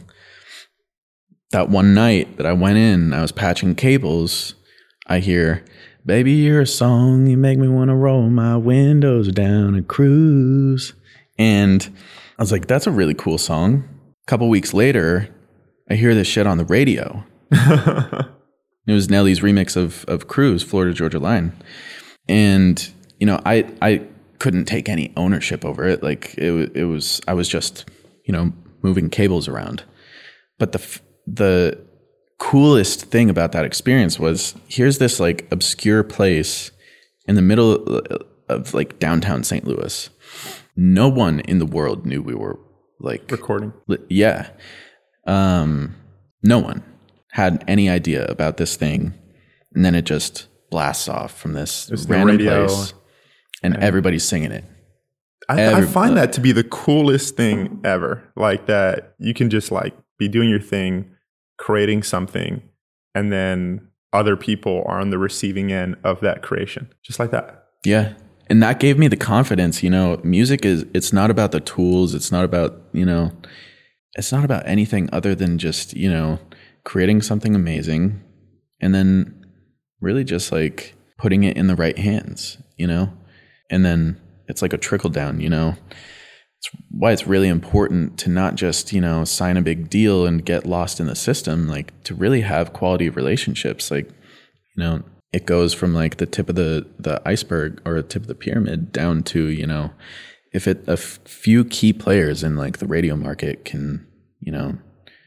that one night that I went in, I was patching cables, I hear, baby, you're a song, you make me want to roll my windows down and cruise. And I was like, that's a really cool song. A couple weeks later, I hear this shit on the radio. It was Nelly's remix of of Cruise, Florida Georgia Line. And, you know, I I couldn't take any ownership over it. Like it, it was, I was just, you know, moving cables around. But the the coolest thing about that experience was, here's this like obscure place in the middle of like downtown Saint Louis. No one in the world knew we were like recording. Li- yeah. Um, no one had any idea about this thing. And then it just blasts off from this random place and, and everybody's singing it. I, Every, I find uh, that to be the coolest thing ever. Like that you can just like be doing your thing, creating something, and then other people are on the receiving end of that creation. Just like that. Yeah. And that gave me the confidence, you know, music is, it's not about the tools. It's not about, you know, it's not about anything other than just, you know, creating something amazing and then really just like putting it in the right hands, you know, and then it's like a trickle down, you know. It's why it's really important to not just, you know, sign a big deal and get lost in the system, like to really have quality relationships. Like, you know, it goes from like the tip of the, the iceberg or the tip of the pyramid down to, you know, if it a f- few key players in like the radio market can, you know,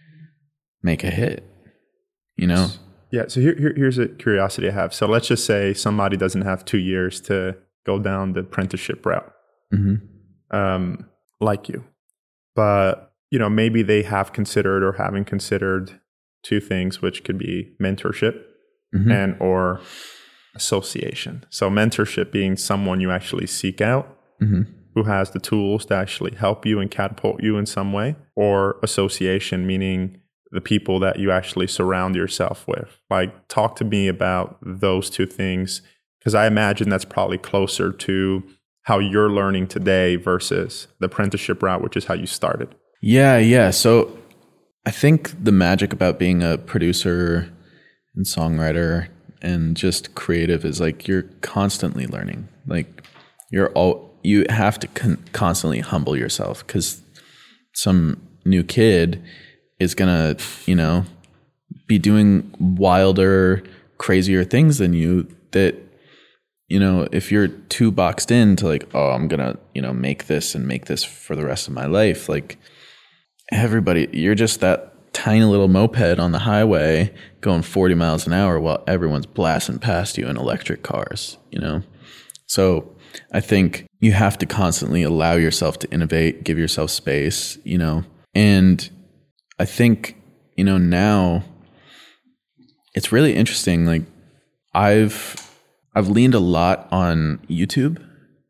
make a hit, you know? Yeah. So here, here here's a curiosity I have. So let's just say somebody doesn't have two years to go down the apprenticeship route, mm-hmm. um, like you. But, you know, maybe they have considered or haven't considered two things, which could be mentorship mm-hmm. and or association. So mentorship being someone you actually seek out, mm-hmm. who has the tools to actually help you and catapult you in some way, or association, meaning the people that you actually surround yourself with. Like, talk to me about those two things, because I imagine that's probably closer to how you're learning today versus the apprenticeship route, which is how you started. Yeah, yeah. So I think the magic about being a producer and songwriter and just creative is like you're constantly learning. Like you're all, you have to con- constantly humble yourself, because some new kid is gonna, you know, be doing wilder, crazier things than you that, you know, if you're too boxed in to like, oh, I'm gonna, you know, make this and make this for the rest of my life. Like everybody, you're just that tiny little moped on the highway going forty miles an hour while everyone's blasting past you in electric cars, you know? So I think you have to constantly allow yourself to innovate, give yourself space, you know? And I think, you know, now it's really interesting. Like I've, I've leaned a lot on YouTube,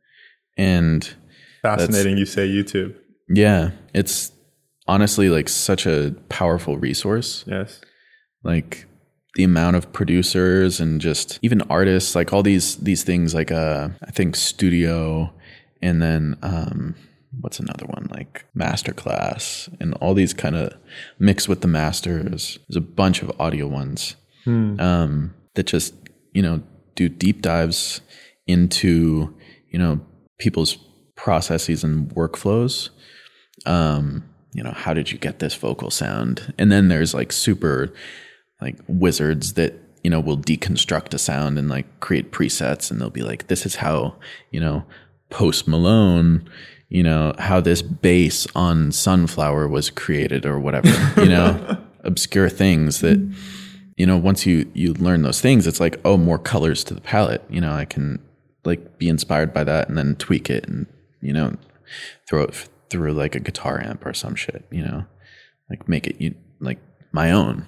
and fascinating you say YouTube. Yeah. It's honestly like such a powerful resource. Yes. Like the amount of producers and just even artists, like all these, these things like, uh, I think Studio, and then, um, what's another one, like Masterclass, and all these kind of mixed with the masters. There's a bunch of audio ones, hmm. um, that just, you know, do deep dives into, you know, people's processes and workflows. Um, you know, how did you get this vocal sound? And then there's like super like wizards that, you know, will deconstruct a sound and like create presets, and they'll be like, this is how, you know, Post Malone, you know, how this bass on Sunflower was created or whatever, you know, obscure things that, you know, once you, you learn those things, it's like, oh, more colors to the palette. You know, I can like be inspired by that and then tweak it and, you know, throw it through like a guitar amp or some shit, you know, like make it you like my own.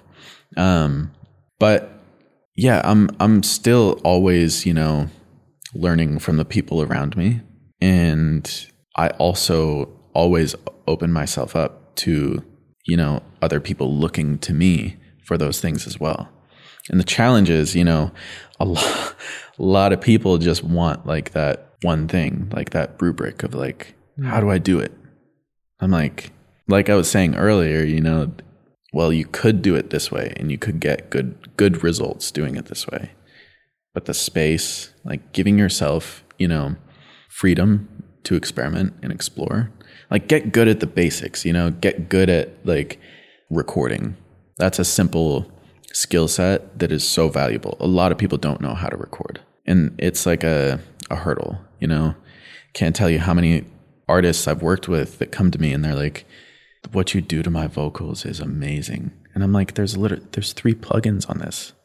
Um, but yeah, I'm, I'm still always, you know, learning from the people around me. And I also always open myself up to, you know, other people looking to me for those things as well. And the challenge is, you know, a lot, a lot of people just want like that one thing, like that rubric of like, mm. how do I do it? I'm like, like I was saying earlier, you know, well, you could do it this way and you could get good, good results doing it this way. But the space, like giving yourself, you know, freedom to experiment and explore, like get good at the basics, you know, get good at like recording. That's a simple skill set that is so valuable. A lot of people don't know how to record, and it's like a, a hurdle, you know. Can't tell you how many artists I've worked with that come to me and they're like, what you do to my vocals is amazing. And I'm like, there's literally, there's three plugins on this.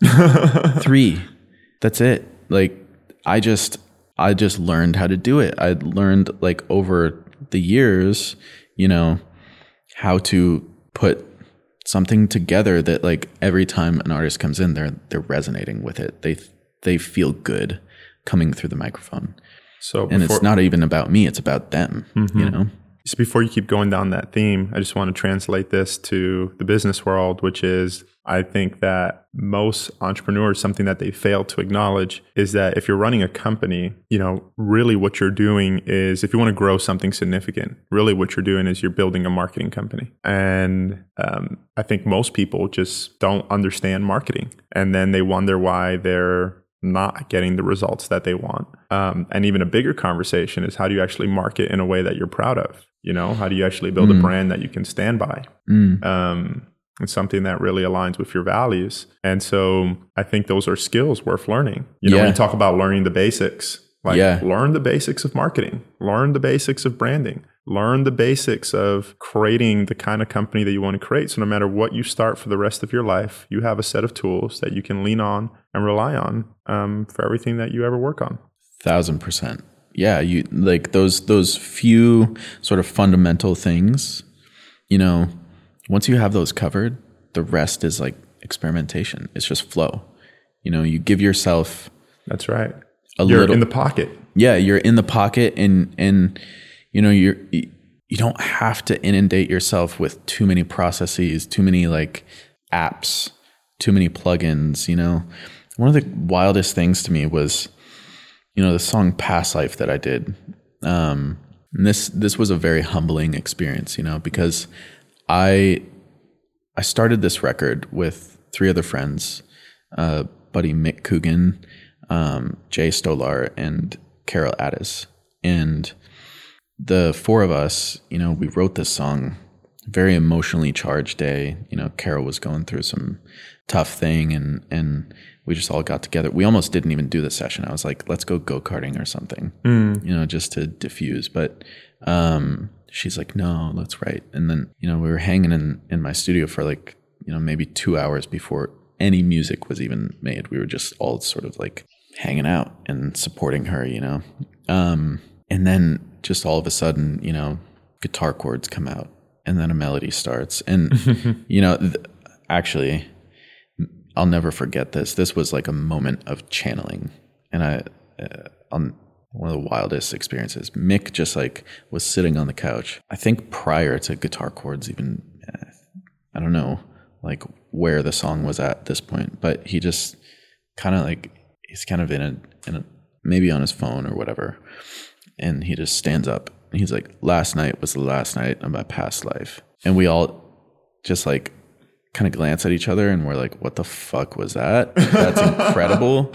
Three. That's it. Like, I just, I just learned how to do it. I learned like over the years, you know, how to put something together that like every time an artist comes in, they're, they're resonating with it. They, they feel good coming through the microphone. So, before, and it's not even about me, it's about them, mm-hmm. you know? Just before you keep going down that theme, I just want to translate this to the business world, which is, I think that most entrepreneurs, something that they fail to acknowledge is that if you're running a company, you know, really what you're doing is, if you want to grow something significant, really what you're doing is you're building a marketing company. And um, I think most people just don't understand marketing. And then they wonder why they're not getting the results that they want. Um, and even a bigger conversation is, how do you actually market in a way that you're proud of? You know, how do you actually build mm. a brand that you can stand by? Mm. Um, it's something that really aligns with your values. And so I think those are skills worth learning. You know, yeah. when you talk about learning the basics, like yeah. learn the basics of marketing, learn the basics of branding, learn the basics of creating the kind of company that you want to create. So no matter what you start for the rest of your life, you have a set of tools that you can lean on and rely on um, for everything that you ever work on. Thousand percent. Yeah. You like those, those few sort of fundamental things, you know, once you have those covered, the rest is like experimentation. It's just flow. You know, you give yourself. That's right. A you're little, in the pocket. Yeah. You're in the pocket, and, and, you know, you're, you don't have to inundate yourself with too many processes, too many like apps, too many plugins, you know. One of the wildest things to me was, you know, the song Past Life that I did. Um, and this, this was a very humbling experience, you know, because I, I started this record with three other friends, uh, buddy Mick Coogan, um, Jay Stolar, and Carol Addis. And the four of us, you know, we wrote this song, very emotionally charged day. You know, Carol was going through some tough thing, and, and we just all got together. We almost didn't even do the session. I was like, let's go go-karting or something, mm. you know, just to diffuse. But, um, she's like, no, let's write. And then, you know, we were hanging in, in my studio for like, you know, maybe two hours before any music was even made. We were just all sort of like hanging out and supporting her, you know. Um, and then just all of a sudden, you know, guitar chords come out and then a melody starts. And, you know, th- actually, I'll never forget this. This was like a moment of channeling. And I, uh, on one of the wildest experiences, Mick just like was sitting on the couch. I think prior to guitar chords even, uh, I don't know, like where the song was at this point, but he just kind of like, he's kind of in a, in a, maybe on his phone or whatever. And he just stands up and he's like, last night was the last night of my past life. And we all just like kind of glance at each other and we're like, what the fuck was that? That's incredible.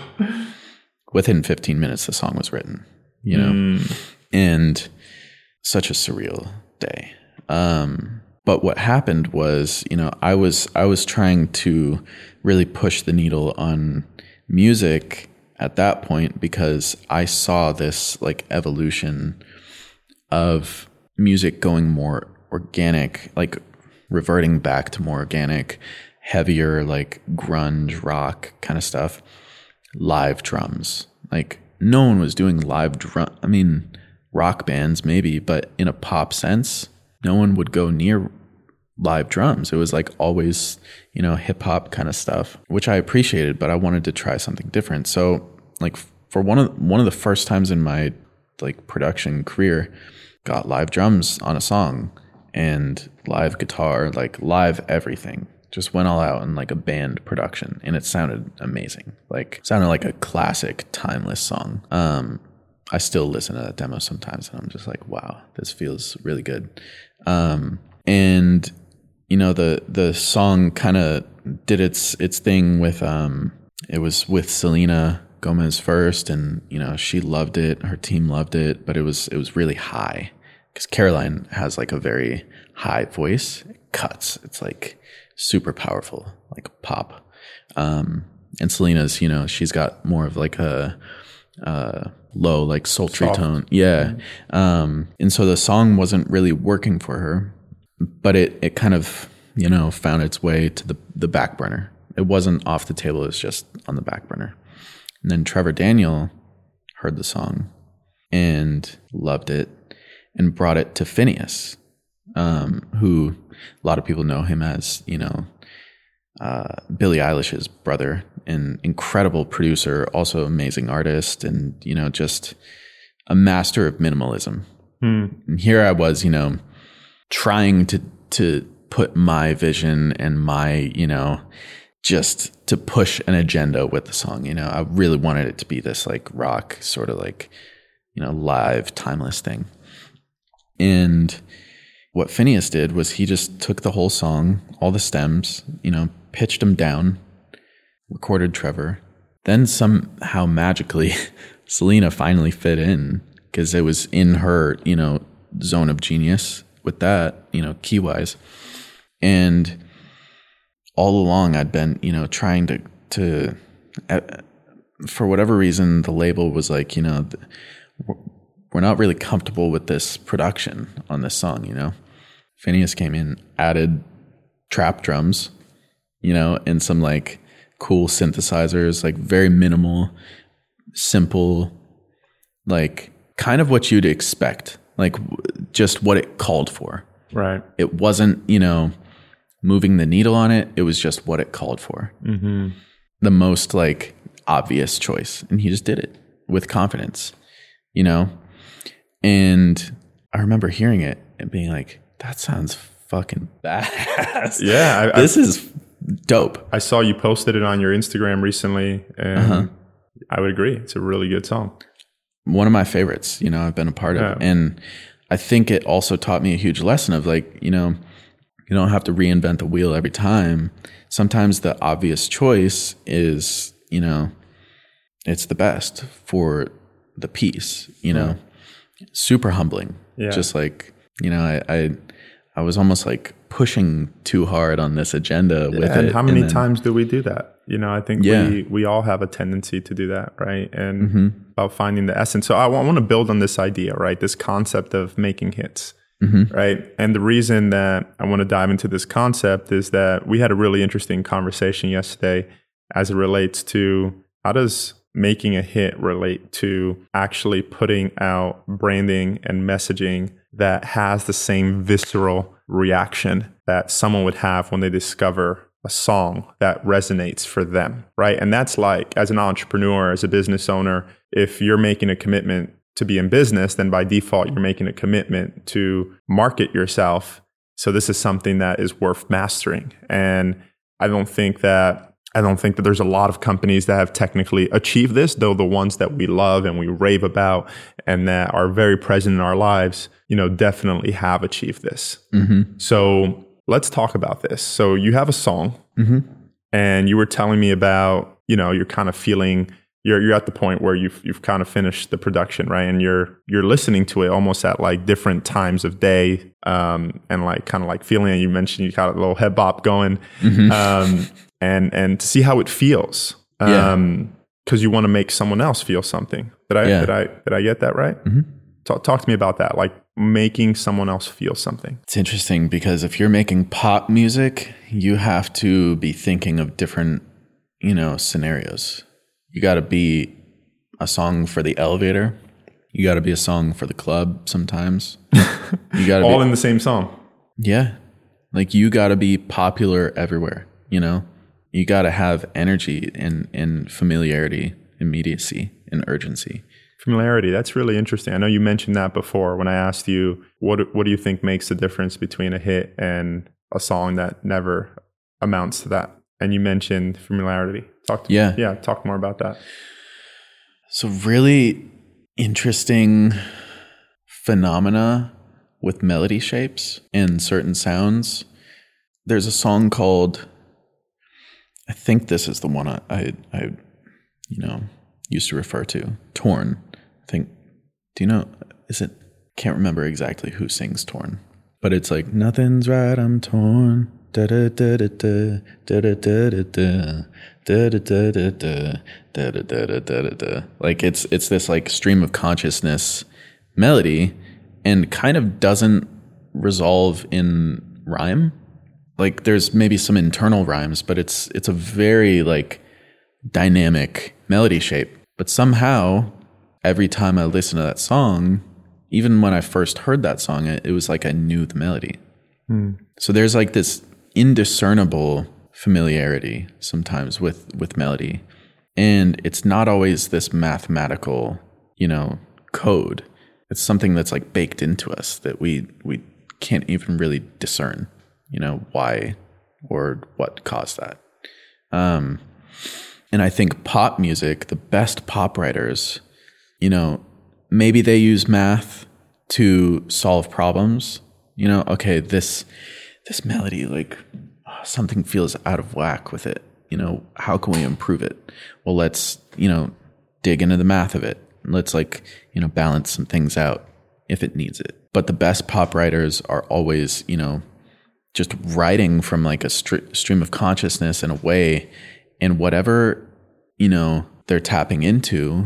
Within fifteen minutes, the song was written, you know, mm. and such a surreal day. Um, But what happened was, you know, I was I was trying to really push the needle on music at that point because I saw this like evolution of music going more organic, like reverting back to more organic, heavier, like grunge rock kind of stuff, live drums. Like no one was doing live drum. I mean, rock bands maybe, but in a pop sense, no one would go near live drums. It was like always, you know, hip hop kind of stuff, which I appreciated, but I wanted to try something different. So like for one of one of the first times in my like production career, got live drums on a song and live guitar, like live everything. Just went all out in like a band production, and it sounded amazing. Like sounded like a classic, timeless song. Um, I still listen to that demo sometimes, and I'm just like, wow, this feels really good. Um, and you know, the the song kind of did its its thing with um, it was with Selena Gomez first, and you know, she loved it, her team loved it, but it was it was really high because Caroline has like a very high voice. It cuts. It's like super powerful, like pop. Um, and Selena's, you know, she's got more of like a uh, low, like sultry Soft. tone. Yeah. Mm-hmm. Um, and so the song wasn't really working for her, but it, it kind of, you know, found its way to the, the back burner. It wasn't off the table. It was just on the back burner. And then Trevor Daniel heard the song and loved it and brought it to Finneas, um, who a lot of people know him as, you know, uh, Billie Eilish's brother, an incredible producer, also amazing artist, and, you know, just a master of minimalism. Hmm. And here I was, you know, trying to, to put my vision and my, you know, just to push an agenda with the song. You know, I really wanted it to be this like rock sort of like, you know, live, timeless thing. And what Finneas did was he just took the whole song, all the stems, you know, pitched them down, recorded Trevor. Then somehow magically, Selena finally fit in because it was in her, you know, zone of genius with that, you know, key-wise. And all along I'd been, you know, trying to, to uh, for whatever reason, the label was like, you know, we're not really comfortable with this production on this song, you know. Finneas came in, added trap drums, you know, and some like cool synthesizers, like very minimal, simple, like kind of what you'd expect, like just what it called for. Right. It wasn't, you know, moving the needle on it. It was just what it called for. Mm-hmm. The most like obvious choice. And he just did it with confidence, you know? And I remember hearing it and being like, that sounds fucking badass. Yeah. I, this I, is dope. I saw you posted it on your Instagram recently, and uh-huh. I would agree. It's a really good song. One of my favorites, you know, I've been a part yeah. of. And I think it also taught me a huge lesson of like, you know, you don't have to reinvent the wheel every time. Sometimes the obvious choice is, you know, it's the best for the piece, you know, right. Super humbling. Yeah. Just like, you know, I, I, I was almost like pushing too hard on this agenda with and it. How many and then, times do we do that? You know, I think yeah. we, we all have a tendency to do that, right? And mm-hmm. about finding the essence. So I want, I want to build on this idea, right? This concept of making hits, mm-hmm. right? And the reason that I want to dive into this concept is that we had a really interesting conversation yesterday as it relates to how does making a hit relate to actually putting out branding and messaging that has the same visceral reaction that someone would have when they discover a song that resonates for them, right? And that's like, as an entrepreneur, as a business owner, if you're making a commitment to be in business, then by default, you're making a commitment to market yourself. So this is something that is worth mastering. And I don't think that I don't think that there's a lot of companies that have technically achieved this, though the ones that we love and we rave about and that are very present in our lives, you know, definitely have achieved this. Mm-hmm. So let's talk about this. So you have a song mm-hmm. and you were telling me about, you know, you're kind of feeling you're you're at the point where you've you've kind of finished the production, right? And you're you're listening to it almost at like different times of day, um, and like kind of like feeling it. You mentioned you got a little head bop going, mm-hmm. um, and and to see how it feels, um, because yeah. you want to make someone else feel something. Did I yeah. did I did I get that right? Mm-hmm. Talk talk to me about that, like making someone else feel something. It's interesting because if you're making pop music, you have to be thinking of different, you know, scenarios. You got to be a song for the elevator. You got to be a song for the club sometimes. You got to all be, in the same song. Yeah. Like you got to be popular everywhere, you know? You got to have energy and, and familiarity, immediacy and urgency. Familiarity, that's really interesting. I know you mentioned that before when I asked you, what what do you think makes the difference between a hit and a song that never amounts to that? And you mentioned familiarity. Talk to yeah. me. Yeah, talk more about that. So really interesting phenomena with melody shapes and certain sounds. There's a song called, I think this is the one I, I, I you know, used to refer to, Torn. I think, do you know, is it, can't remember exactly who sings Torn, but it's like, nothing's right, I'm torn. Da da da da da da da da da da da da da da da da da da. Like it's it's this like stream of consciousness melody, and kind of doesn't resolve in rhyme. Like there's maybe some internal rhymes, but it's it's a very like dynamic melody shape. But somehow, every time I listen to that song, even when I first heard that song, it, it was like I knew the melody. Hmm. So there's like this indiscernible familiarity sometimes with, with melody. And it's not always this mathematical, you know, code. It's something that's like baked into us that we, we can't even really discern, you know, why or what caused that. Um, and I think pop music, the best pop writers, you know, maybe they use math to solve problems. You know, okay, this this melody, like oh, something feels out of whack with it. You know, how can we improve it? Well, let's, you know, dig into the math of it. Let's like, you know, balance some things out if it needs it. But the best pop writers are always, you know, just writing from like a st- stream of consciousness in a way, and whatever, you know, they're tapping into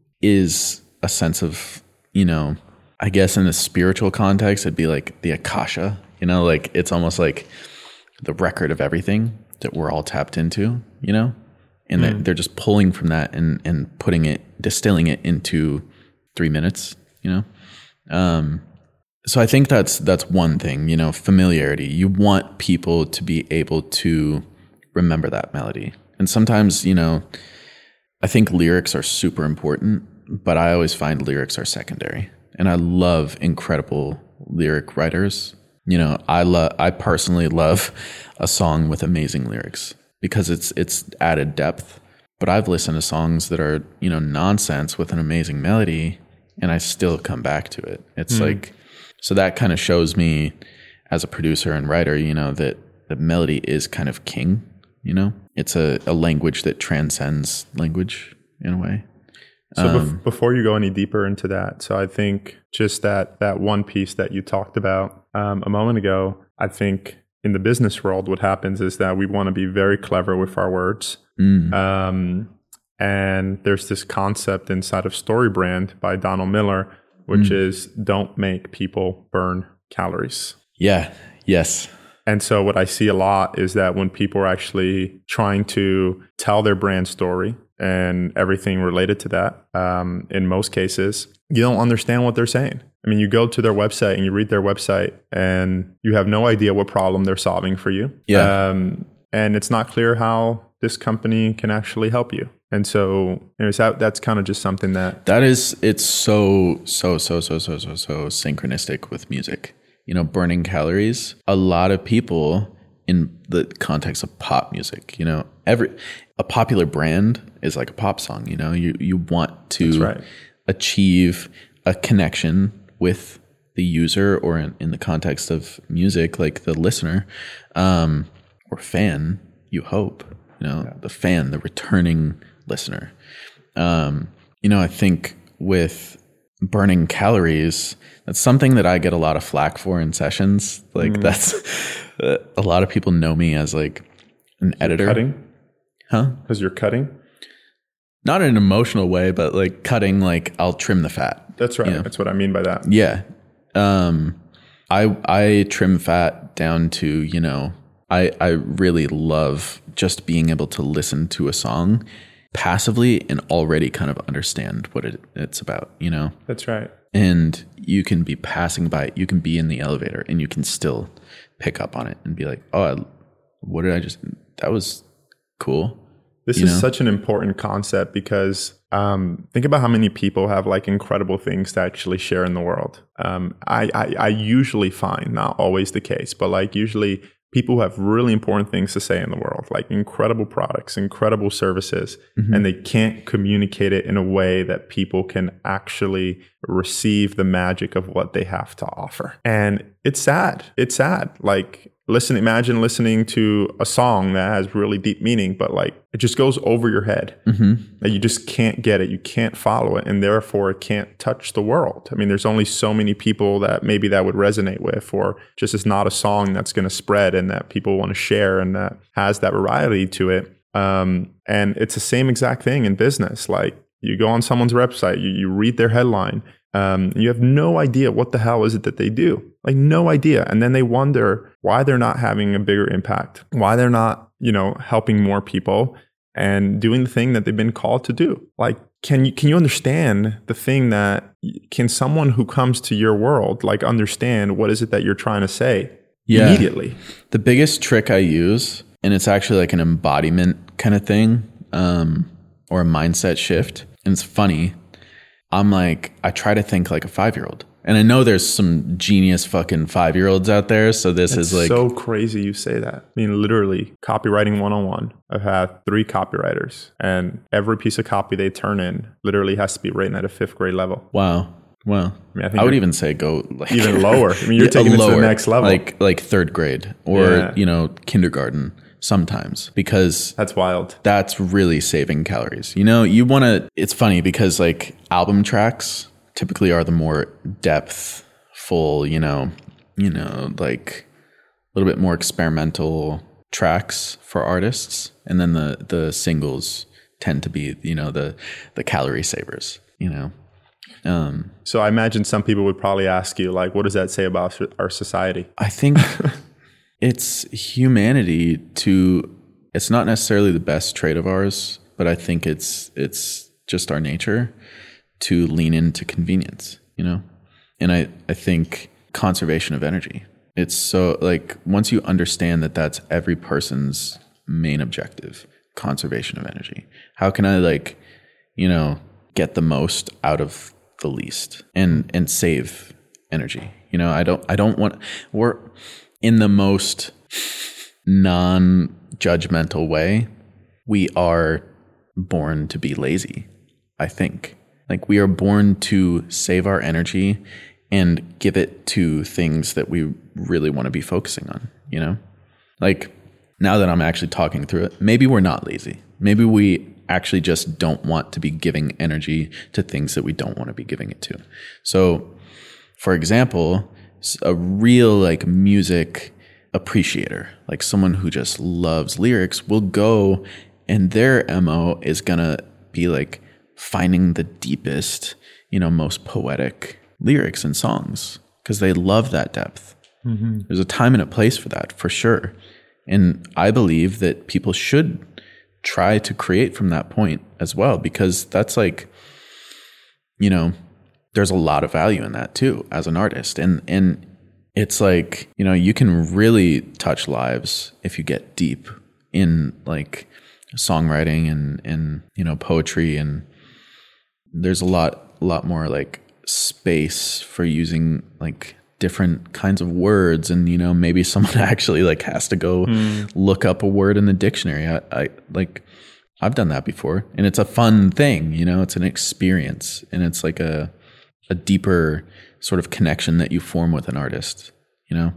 is a sense of, you know, I guess in a spiritual context, it'd be like the Akasha, you know, like it's almost like the record of everything that we're all tapped into, you know, and mm. they're just pulling from that and, and putting it, distilling it into three minutes, you know? Um, so I think that's, that's one thing, you know, familiarity. You want people to be able to remember that melody. And sometimes, you know, I think lyrics are super important, but I always find lyrics are secondary. And I love incredible lyric writers. You know, I love, I personally love a song with amazing lyrics because it's, it's added depth. But I've listened to songs that are, you know, nonsense with an amazing melody, and I still come back to it. It's mm. like, so that kind of shows me as a producer and writer, you know, that the melody is kind of king, you know, it's a, a language that transcends language in a way. So um, bef- before you go any deeper into that, so I think just that that one piece that you talked about um, a moment ago, I think in the business world, what happens is that we want to be very clever with our words. Mm. Um, and there's this concept inside of StoryBrand by Donald Miller, which mm. is don't make people burn calories. Yeah. Yes. And so what I see a lot is that when people are actually trying to tell their brand story and everything related to that, um, in most cases, you don't understand what they're saying. I mean, you go to their website and you read their website and you have no idea what problem they're solving for you. Yeah. Um, and it's not clear how this company can actually help you. And so anyways, that, that's kind of just something that... That is, it's so, so, so, so, so, so, so synchronistic with music. You know, burning calories. A lot of people in the context of pop music, you know, every a popular brand is like a pop song, you know, you, you want to right. achieve a connection with the user, or in, in the context of music, like the listener, um, or fan, you hope, you know, yeah. the fan, the returning listener. Um, you know, I think with burning calories, that's something that I get a lot of flack for in sessions. Like mm. that's uh, a lot of people know me as like an editor. You're cutting? Huh? Because you're cutting? Not in an emotional way, but like cutting, like I'll trim the fat. That's right. You know? That's what I mean by that. Yeah. Um, I, I trim fat down to, you know, I, I really love just being able to listen to a song passively and already kind of understand what it, it's about, you know? That's right. And you can be passing by it. You can be in the elevator and you can still pick up on it and be like, oh, I, what did I just, that was cool. This you is know? such an important concept because um, think about how many people have like incredible things to actually share in the world. Um, I, I, I usually find, not always the case, but like usually people who have really important things to say in the world, like incredible products, incredible services, mm-hmm. and they can't communicate it in a way that people can actually receive the magic of what they have to offer. And it's sad. It's sad. Like, listen, imagine listening to a song that has really deep meaning, but like it just goes over your head. Mm-hmm. Like you just can't get it. You can't follow it. And therefore it can't touch the world. I mean, there's only so many people that maybe that would resonate with, or just it's not a song that's going to spread and that people want to share and that has that variety to it. Um, and it's the same exact thing in business. Like you go on someone's website, you, you read their headline, Um, you have no idea what the hell is it that they do, like no idea. And then they wonder why they're not having a bigger impact, why they're not, you know, helping more people and doing the thing that they've been called to do. Like, can you, can you understand the thing that, can someone who comes to your world, like understand what is it that you're trying to say yeah. immediately? The biggest trick I use, and it's actually like an embodiment kind of thing, um, or a mindset shift. And it's funny. I'm like, I try to think like a five-year-old. And I know there's some genius fucking five-year-olds out there. So this it's is like... so crazy you say that. I mean, literally, copywriting one oh one. I've had three copywriters. And every piece of copy they turn in literally has to be written at a fifth grade level. Wow. Wow. I, mean, I, I would even say go... like even lower. I mean, you're taking lower, it to the next level. Like, like third grade or, yeah. you know, kindergarten. Sometimes, because that's wild. That's really saving calories. You know, you want to, it's funny because like album tracks typically are the more depth, full, you know, you know, like a little bit more experimental tracks for artists. And then the, the singles tend to be, you know, the, the calorie savers, you know? Um, so I imagine some people would probably ask you like, what does that say about our society? I think it's humanity to, it's not necessarily the best trait of ours, but I think it's it's just our nature to lean into convenience, you know? And I, I think conservation of energy. It's so like, once you understand that that's every person's main objective, conservation of energy. How can I like, you know, get the most out of the least and, and save energy? You know, I don't, I don't want, we're, in the most non-judgmental way, we are born to be lazy, I think. Like we are born to save our energy and give it to things that we really want to be focusing on, you know? Like now that I'm actually talking through it, maybe we're not lazy. Maybe we actually just don't want to be giving energy to things that we don't want to be giving it to. So, for example, a real like music appreciator, like someone who just loves lyrics, will go and their M O is gonna be like finding the deepest, you know, most poetic lyrics and songs because they love that depth. Mm-hmm. There's a time and a place for that, for sure. And I believe that people should try to create from that point as well, because that's like, you know, there's a lot of value in that too as an artist. And, and it's like, you know, you can really touch lives if you get deep in like songwriting and, and, you know, poetry. And there's a lot, a lot more like space for using like different kinds of words. And, you know, maybe someone actually like has to go mm. look up a word in the dictionary. I, I like, I've done that before, and it's a fun thing, you know, it's an experience, and it's like a, a deeper sort of connection that you form with an artist, you know?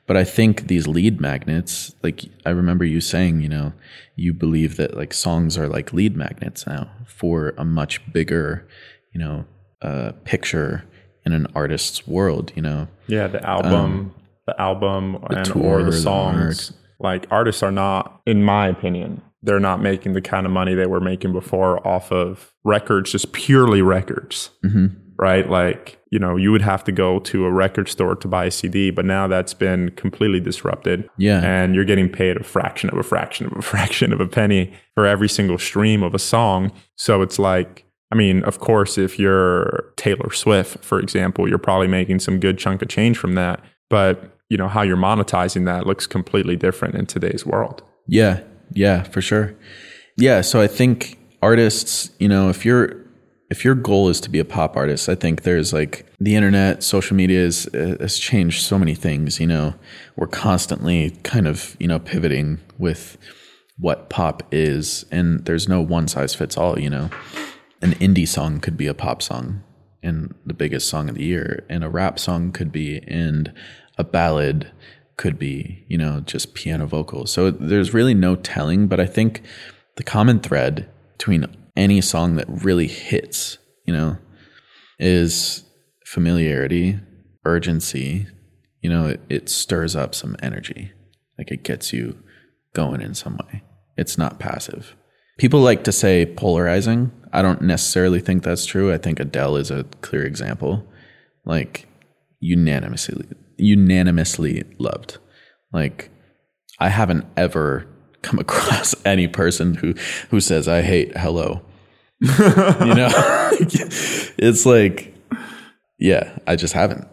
But I think these lead magnets, like I remember you saying, you know, you believe that like songs are like lead magnets now for a much bigger, you know, uh, picture in an artist's world, you know. Yeah, the album, um, the album the and tour, or the songs. The like artists are not, in my opinion, they're not making the kind of money they were making before off of records, just purely records. Mm-hmm. Right? Like, you know, you would have to go to a record store to buy a C D, but now that's been completely disrupted. Yeah. And you're getting paid a fraction of a fraction of a fraction of a penny for every single stream of a song. So it's like, I mean, of course, if you're Taylor Swift, for example, you're probably making some good chunk of change from that. But, you know, how you're monetizing that looks completely different in today's world. Yeah. Yeah, for sure. Yeah. So I think artists, you know, if you're, If your goal is to be a pop artist, I think there's like the internet, social media is, has changed so many things. You know, we're constantly kind of, you know, pivoting with what pop is, and there's no one size fits all. You know, an indie song could be a pop song and the biggest song of the year, and a rap song could be, and a ballad could be, you know, just piano vocals. So there's really no telling, but I think the common thread between any song that really hits, you know, is familiarity, urgency. You know, it, it stirs up some energy. Like it gets you going in some way. It's not passive. People like to say polarizing. I don't necessarily think that's true. I think Adele is a clear example. Like unanimously, unanimously loved. Like I haven't ever come across any person who, who says, I hate Hello. You know, it's like, yeah, I just haven't.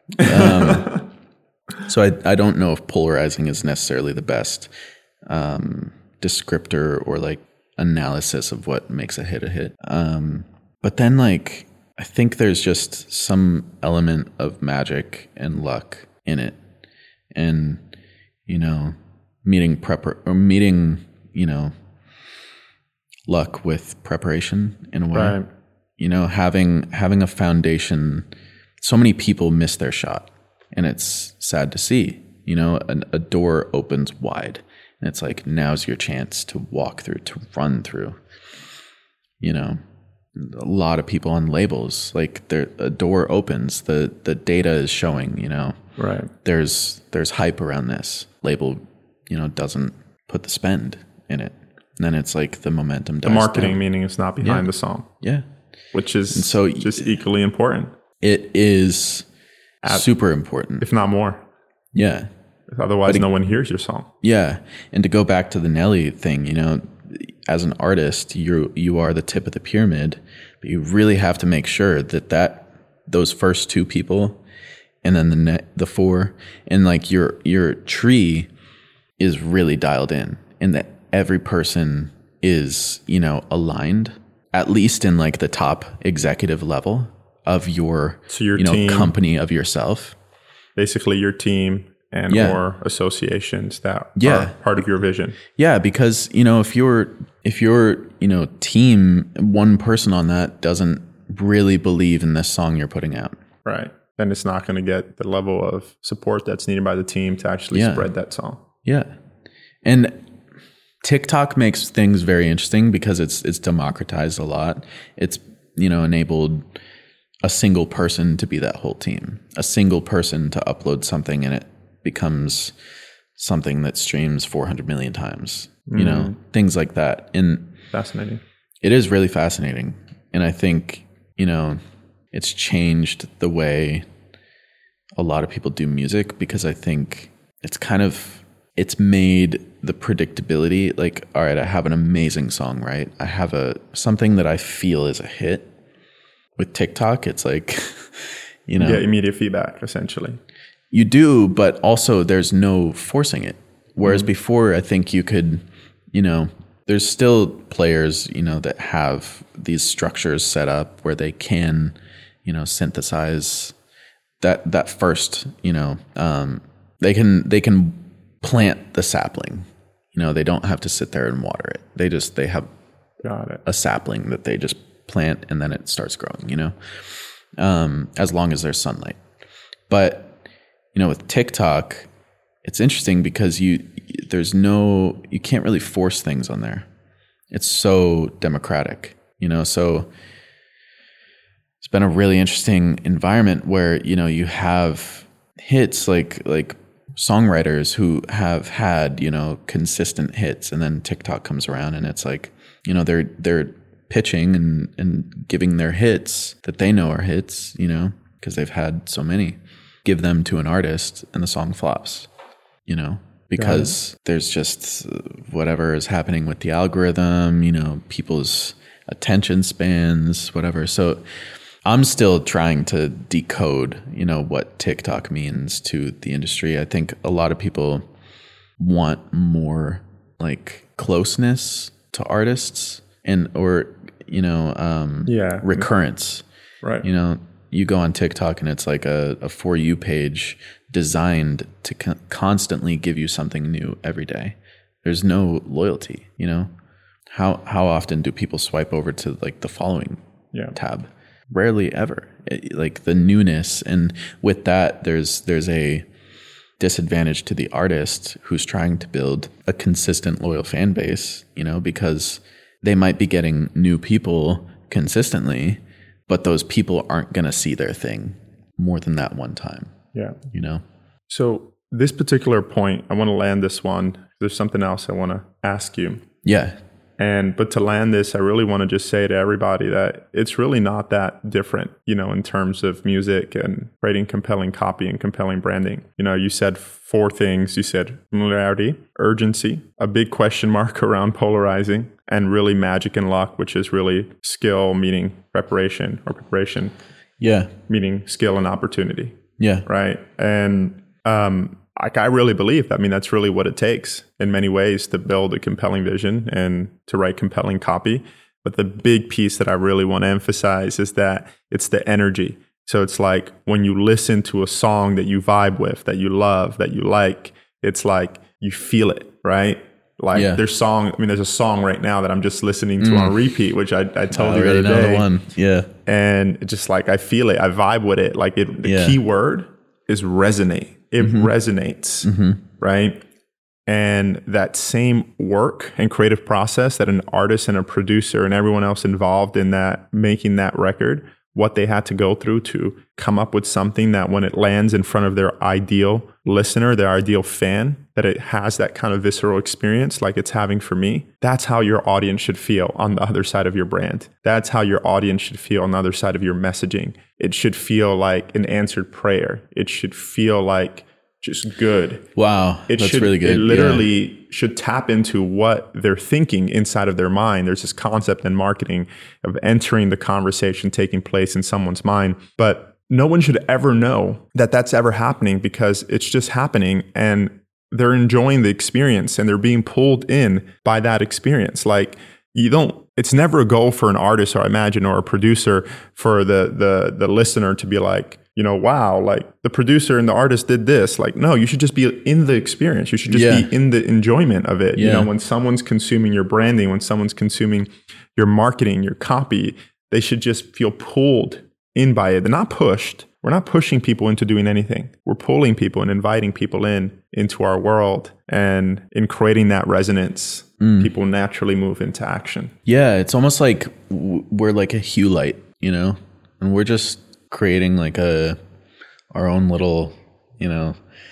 Um, so I, I don't know if polarizing is necessarily the best um, descriptor or like analysis of what makes a hit a hit. Um, but then like, I think there's just some element of magic and luck in it. And, you know, meeting prepar or meeting, you know, luck with preparation in a way. Right. You know, having having a foundation. So many people miss their shot, and it's sad to see. You know, an, a door opens wide, and it's like, now's your chance to walk through, to run through. You know, a lot of people on labels, like a door opens, the the data is showing. You know, right? There's there's hype around this label. You know, doesn't put the spend in it. And then it's like the momentum dies The marketing down. Meaning it's not behind Yeah. the song. Yeah. Which is And so just equally important, it is At- super important. if not more. Yeah. Otherwise, But it- no one hears your song. Yeah. And to go back to the Nelly thing, you know, as an artist, you you are the tip of the pyramid, but you really have to make sure that that those first two people and then the net, the four, and like your your tree is really dialed in, and that every person is, you know, aligned, at least in like the top executive level of your, So your you know, team- company of yourself. Basically, your team and Yeah. or associations that Yeah. are part of your vision. Yeah, because, you know, if your if your, you know, team, one person on that doesn't really believe in this song you're putting out. Right. Then it's not going to get the level of support that's needed by the team to actually Yeah. spread that song. Yeah. And TikTok makes things very interesting because it's it's democratized a lot. It's, you know, enabled a single person to be that whole team. A single person to upload something and it becomes something that streams four hundred million times. You know, Mm. things like that. And Fascinating. it is really fascinating. And I think, you know, it's changed the way a lot of people do music, because I think it's kind of, it's made the predictability, like, all right, I have an amazing song, right? I have a, something that I feel is a hit. With TikTok, it's like, you know, You get immediate feedback, essentially. you do, but also there's no forcing it. Whereas Mm-hmm. before, I think you could, you know, there's still players, you know, that have these structures set up where they can, you know, synthesize that that first, you know, um, they can they can plant the sapling. You know, they don't have to sit there and water it. They just they have Got it. a sapling that they just plant and then it starts growing, you know, um, as long as there's sunlight. But, you know, with TikTok, it's interesting because you there's no you can't really force things on there. It's so democratic, you know. So it's been a really interesting environment where, you know, you have hits like like songwriters who have had, you know, consistent hits, and then TikTok comes around and it's like, you know, they're they're pitching and, and giving their hits that they know are hits, you know, because they've had so many, give them to an artist and the song flops, you know, because yeah. there's just whatever is happening with the algorithm, you know, people's attention spans, whatever. So I'm still trying to decode, you know, what TikTok means to the industry. I think a lot of people want more like closeness to artists and, or, you know, um, yeah. recurrence. Right. You know, you go on TikTok and it's like a, a For You page designed to co- constantly give you something new every day. There's no loyalty, you know? How how often do people swipe over to like the following yeah. tab? Rarely ever. It, like the newness, and with that there's there's a disadvantage to the artist who's trying to build a consistent loyal fan base, you know, because they might be getting new people consistently, but those people aren't going to see their thing more than that one time. Yeah. You know? So this particular point, I want to land this one. There's something else I want to ask you. Yeah. And, but to land this, I really want to just say to everybody that it's really not that different, you know, in terms of music and creating compelling copy and compelling branding. You know, you said four things. You said familiarity, urgency, a big question mark around polarizing, and really magic and luck, which is really skill meeting preparation, or preparation. Yeah. Meaning skill and opportunity. Yeah. Right. And, um, Like I really believe, I mean, that's really what it takes in many ways to build a compelling vision and to write compelling copy. But the big piece that I really want to emphasize is that it's the energy. So it's like when you listen to a song that you vibe with, that you love, that you like, it's like you feel it, right? Like yeah. there's song, I mean, there's a song right now that I'm just listening to mm. on repeat, which I, I told I you the other day. The one. Yeah. And it's just like, I feel it, I vibe with it. Like it, the yeah. key word is resonate. It mm-hmm. resonates, mm-hmm. right? And that same work and creative process that an artist and a producer and everyone else involved in that, making that record, what they had to go through to come up with something that when it lands in front of their ideal listener, their ideal fan, that it has that kind of visceral experience like it's having for me. That's how your audience should feel on the other side of your brand. That's how your audience should feel on the other side of your messaging. It should feel like an answered prayer. It should feel like just good. Wow, it that's should, really good. It literally yeah. should tap into what they're thinking inside of their mind. There's this concept in marketing of entering the conversation taking place in someone's mind. But no one should ever know that that's ever happening because it's just happening and they're enjoying the experience and they're being pulled in by that experience. Like you don't, it's never a goal for an artist or I imagine or a producer for the the the listener to be like, you know, wow, like the producer and the artist did this. Like, no, you should just be in the experience. You should just yeah. be in the enjoyment of it. Yeah. You know, when someone's consuming your branding, when someone's consuming your marketing, your copy, they should just feel pulled in by it. They're not pushed. We're not pushing people into doing anything. We're pulling people and inviting people in into our world. And in creating that resonance, mm. people naturally move into action. Yeah, it's almost like w- we're like a hue light, you know, and we're just creating like a our own little, you know,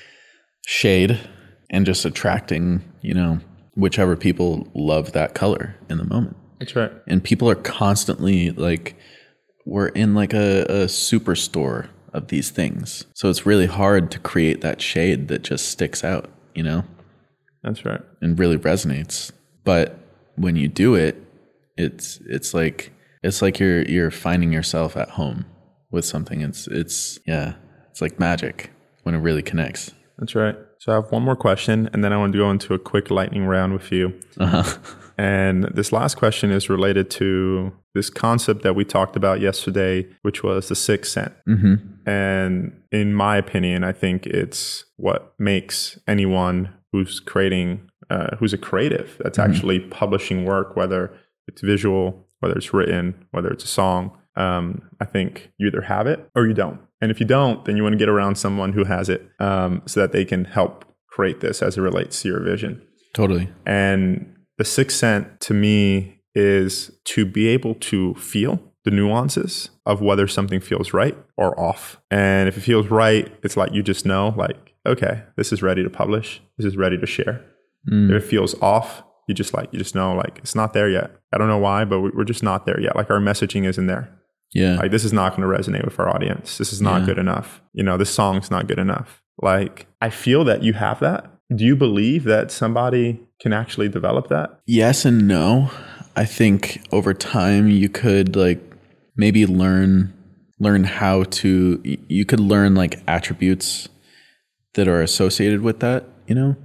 shade and just attracting, you know, whichever people love that color in the moment. That's right. And people are constantly like, we're in like a, a superstore of these things. So it's really hard to create that shade that just sticks out, you know? That's right. And really resonates. But when you do it, it's it's like it's like you're you're finding yourself at home with something. It's it's yeah, it's like magic when it really connects. That's right. So I have one more question and then I want to go into a quick lightning round with you. Uh-huh. And this last question is related to this concept that we talked about yesterday, which was the sixth sense. Mm-hmm. And in my opinion, I think it's what makes anyone who's creating, uh, who's a creative, that's mm-hmm. actually publishing work, whether it's visual, whether it's written, whether it's a song. Um, I think you either have it or you don't. And if you don't, then you want to get around someone who has it um, so that they can help create this as it relates to your vision. Totally. And the sixth sense to me is to be able to feel the nuances of whether something feels right or off. And if it feels right, it's like you just know, like, okay, this is ready to publish. This is ready to share. Mm. If it feels off, you just like, you just know, like, it's not there yet. I don't know why, but we're just not there yet. Like, our messaging isn't there. Yeah. Like, this is not going to resonate with our audience. This is not yeah. good enough. You know, this song's not good enough. Like, I feel that you have that. Do you believe that somebody can actually develop that? Yes and no. I think over time you could like maybe learn learn how to you could learn like attributes that are associated with that, you know?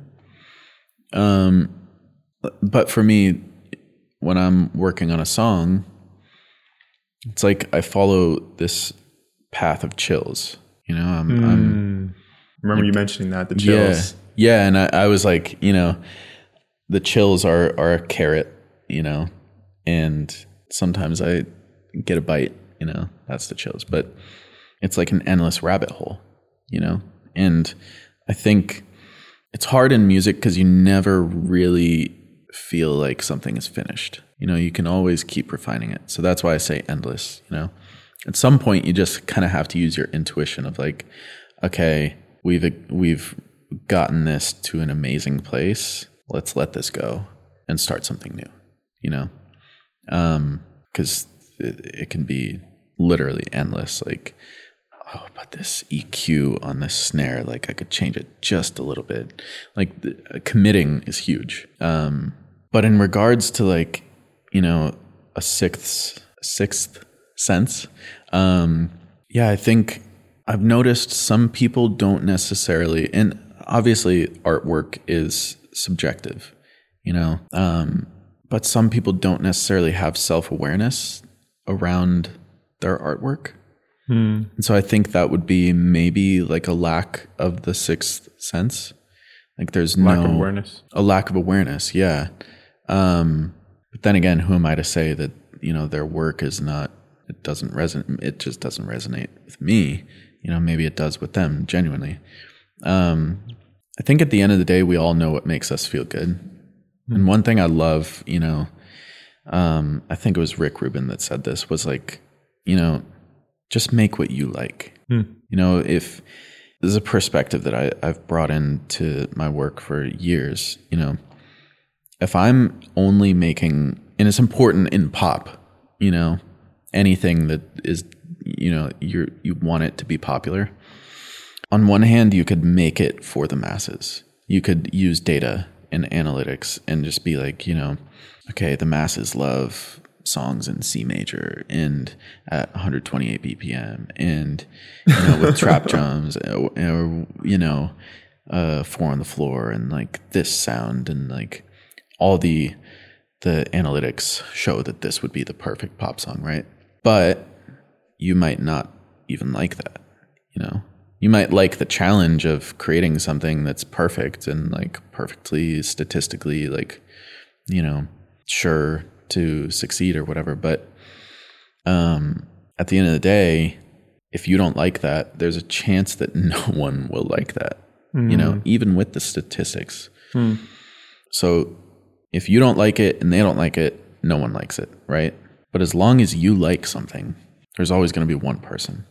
Um but for me, when I'm working on a song, it's like I follow this path of chills, you know? I'm, mm. I'm remember like, you mentioning that, the chills. Yeah. Yeah, and I, I was like, you know, the chills are are a carrot, you know, and sometimes I get a bite, you know, that's the chills. But it's like an endless rabbit hole, you know? And I think it's hard in music because you never really feel like something is finished. You know, you can always keep refining it. So that's why I say endless, you know? At some point, you just kind of have to use your intuition of like, okay, we've we've gotten this to an amazing place. Let's let this go and start something new, you know? Um, cause it, it can be literally endless. Like, oh, but this E Q on this snare, like I could change it just a little bit. Like the, uh, committing is huge. Um, but in regards to like, you know, a sixth, sixth sense, um, yeah, I think I've noticed some people don't necessarily, and obviously artwork is subjective, you know, um, but some people don't necessarily have self-awareness around their artwork. Hmm. And so I think that would be maybe like a lack of the sixth sense. Like there's lack no of awareness. A lack of awareness. Yeah. Um, but then again, who am I to say that, you know, their work is not, it doesn't resonate. It just doesn't resonate with me. You know, maybe it does with them genuinely. Um, I think at the end of the day, we all know what makes us feel good. Mm-hmm. And one thing I love, you know, um, I think it was Rick Rubin that said this, was like, you know, just make what you like. Mm. You know, if this is a perspective that I, I've brought into my work for years, you know, if I'm only making, and it's important in pop, you know, anything that is, you know, you're, you want it to be popular. On one hand, you could make it for the masses. You could use data and analytics and just be like, you know, okay, the masses love songs in C major and at one hundred twenty-eight B P M and, you know, with trap drums or, or, you know, uh, four on the floor and like this sound and like all the, the analytics show that this would be the perfect pop song, right? But you might not even like that, you know? You might like the challenge of creating something that's perfect and like perfectly statistically like, you know, sure to succeed or whatever. But um, at the end of the day, if you don't like that, there's a chance that no one will like that, mm. you know, even with the statistics. Mm. So if you don't like it and they don't like it, no one likes it, right? But as long as you like something, there's always going to be one person.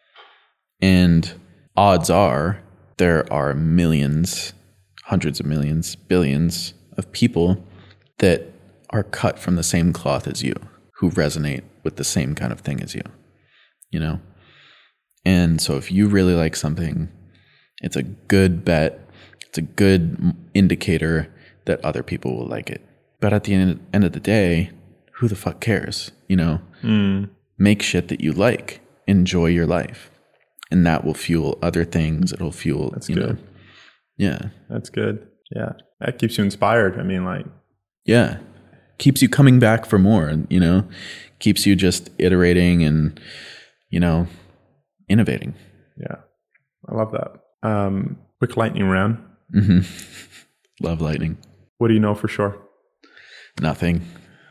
And odds are there are millions, hundreds of millions, billions of people that are cut from the same cloth as you, who resonate with the same kind of thing as you, you know? And so if you really like something, it's a good bet. It's a good indicator that other people will like it. But at the end, end of the day, who the fuck cares? You know, mm. Make shit that you like. Enjoy your life. And that will fuel other things. It'll fuel, That's you good. know. Yeah. That's good. Yeah. That keeps you inspired. I mean, like. Yeah. Keeps you coming back for more, you know, keeps you just iterating and, you know, innovating. Yeah. I love that. Um, quick lightning round. Mm-hmm. Love lightning. What do you know for sure? Nothing.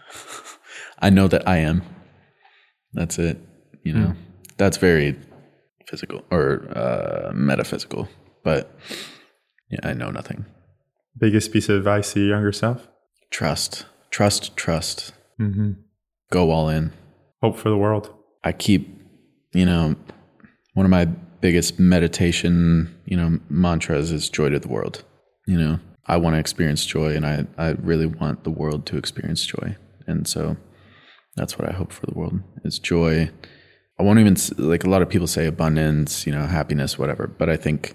I know that I am. That's it. You know, mm. That's very physical or uh, metaphysical, but Yeah, I know nothing. Biggest piece of advice to your younger self? Trust, trust, trust. Mm-hmm. Go all in. Hope for the world. I keep, you know, one of my biggest meditation, you know, mantras is joy to the world. You know, I want to experience joy, and I, I really want the world to experience joy. And so that's what I hope for the world is joy. I won't even, like a lot of people say abundance, you know, happiness, whatever, but I think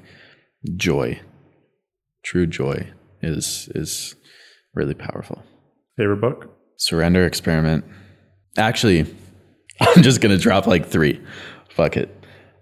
joy, true joy is, is really powerful. Favorite book? Surrender Experiment. Actually, I'm just going to drop like three. Fuck it.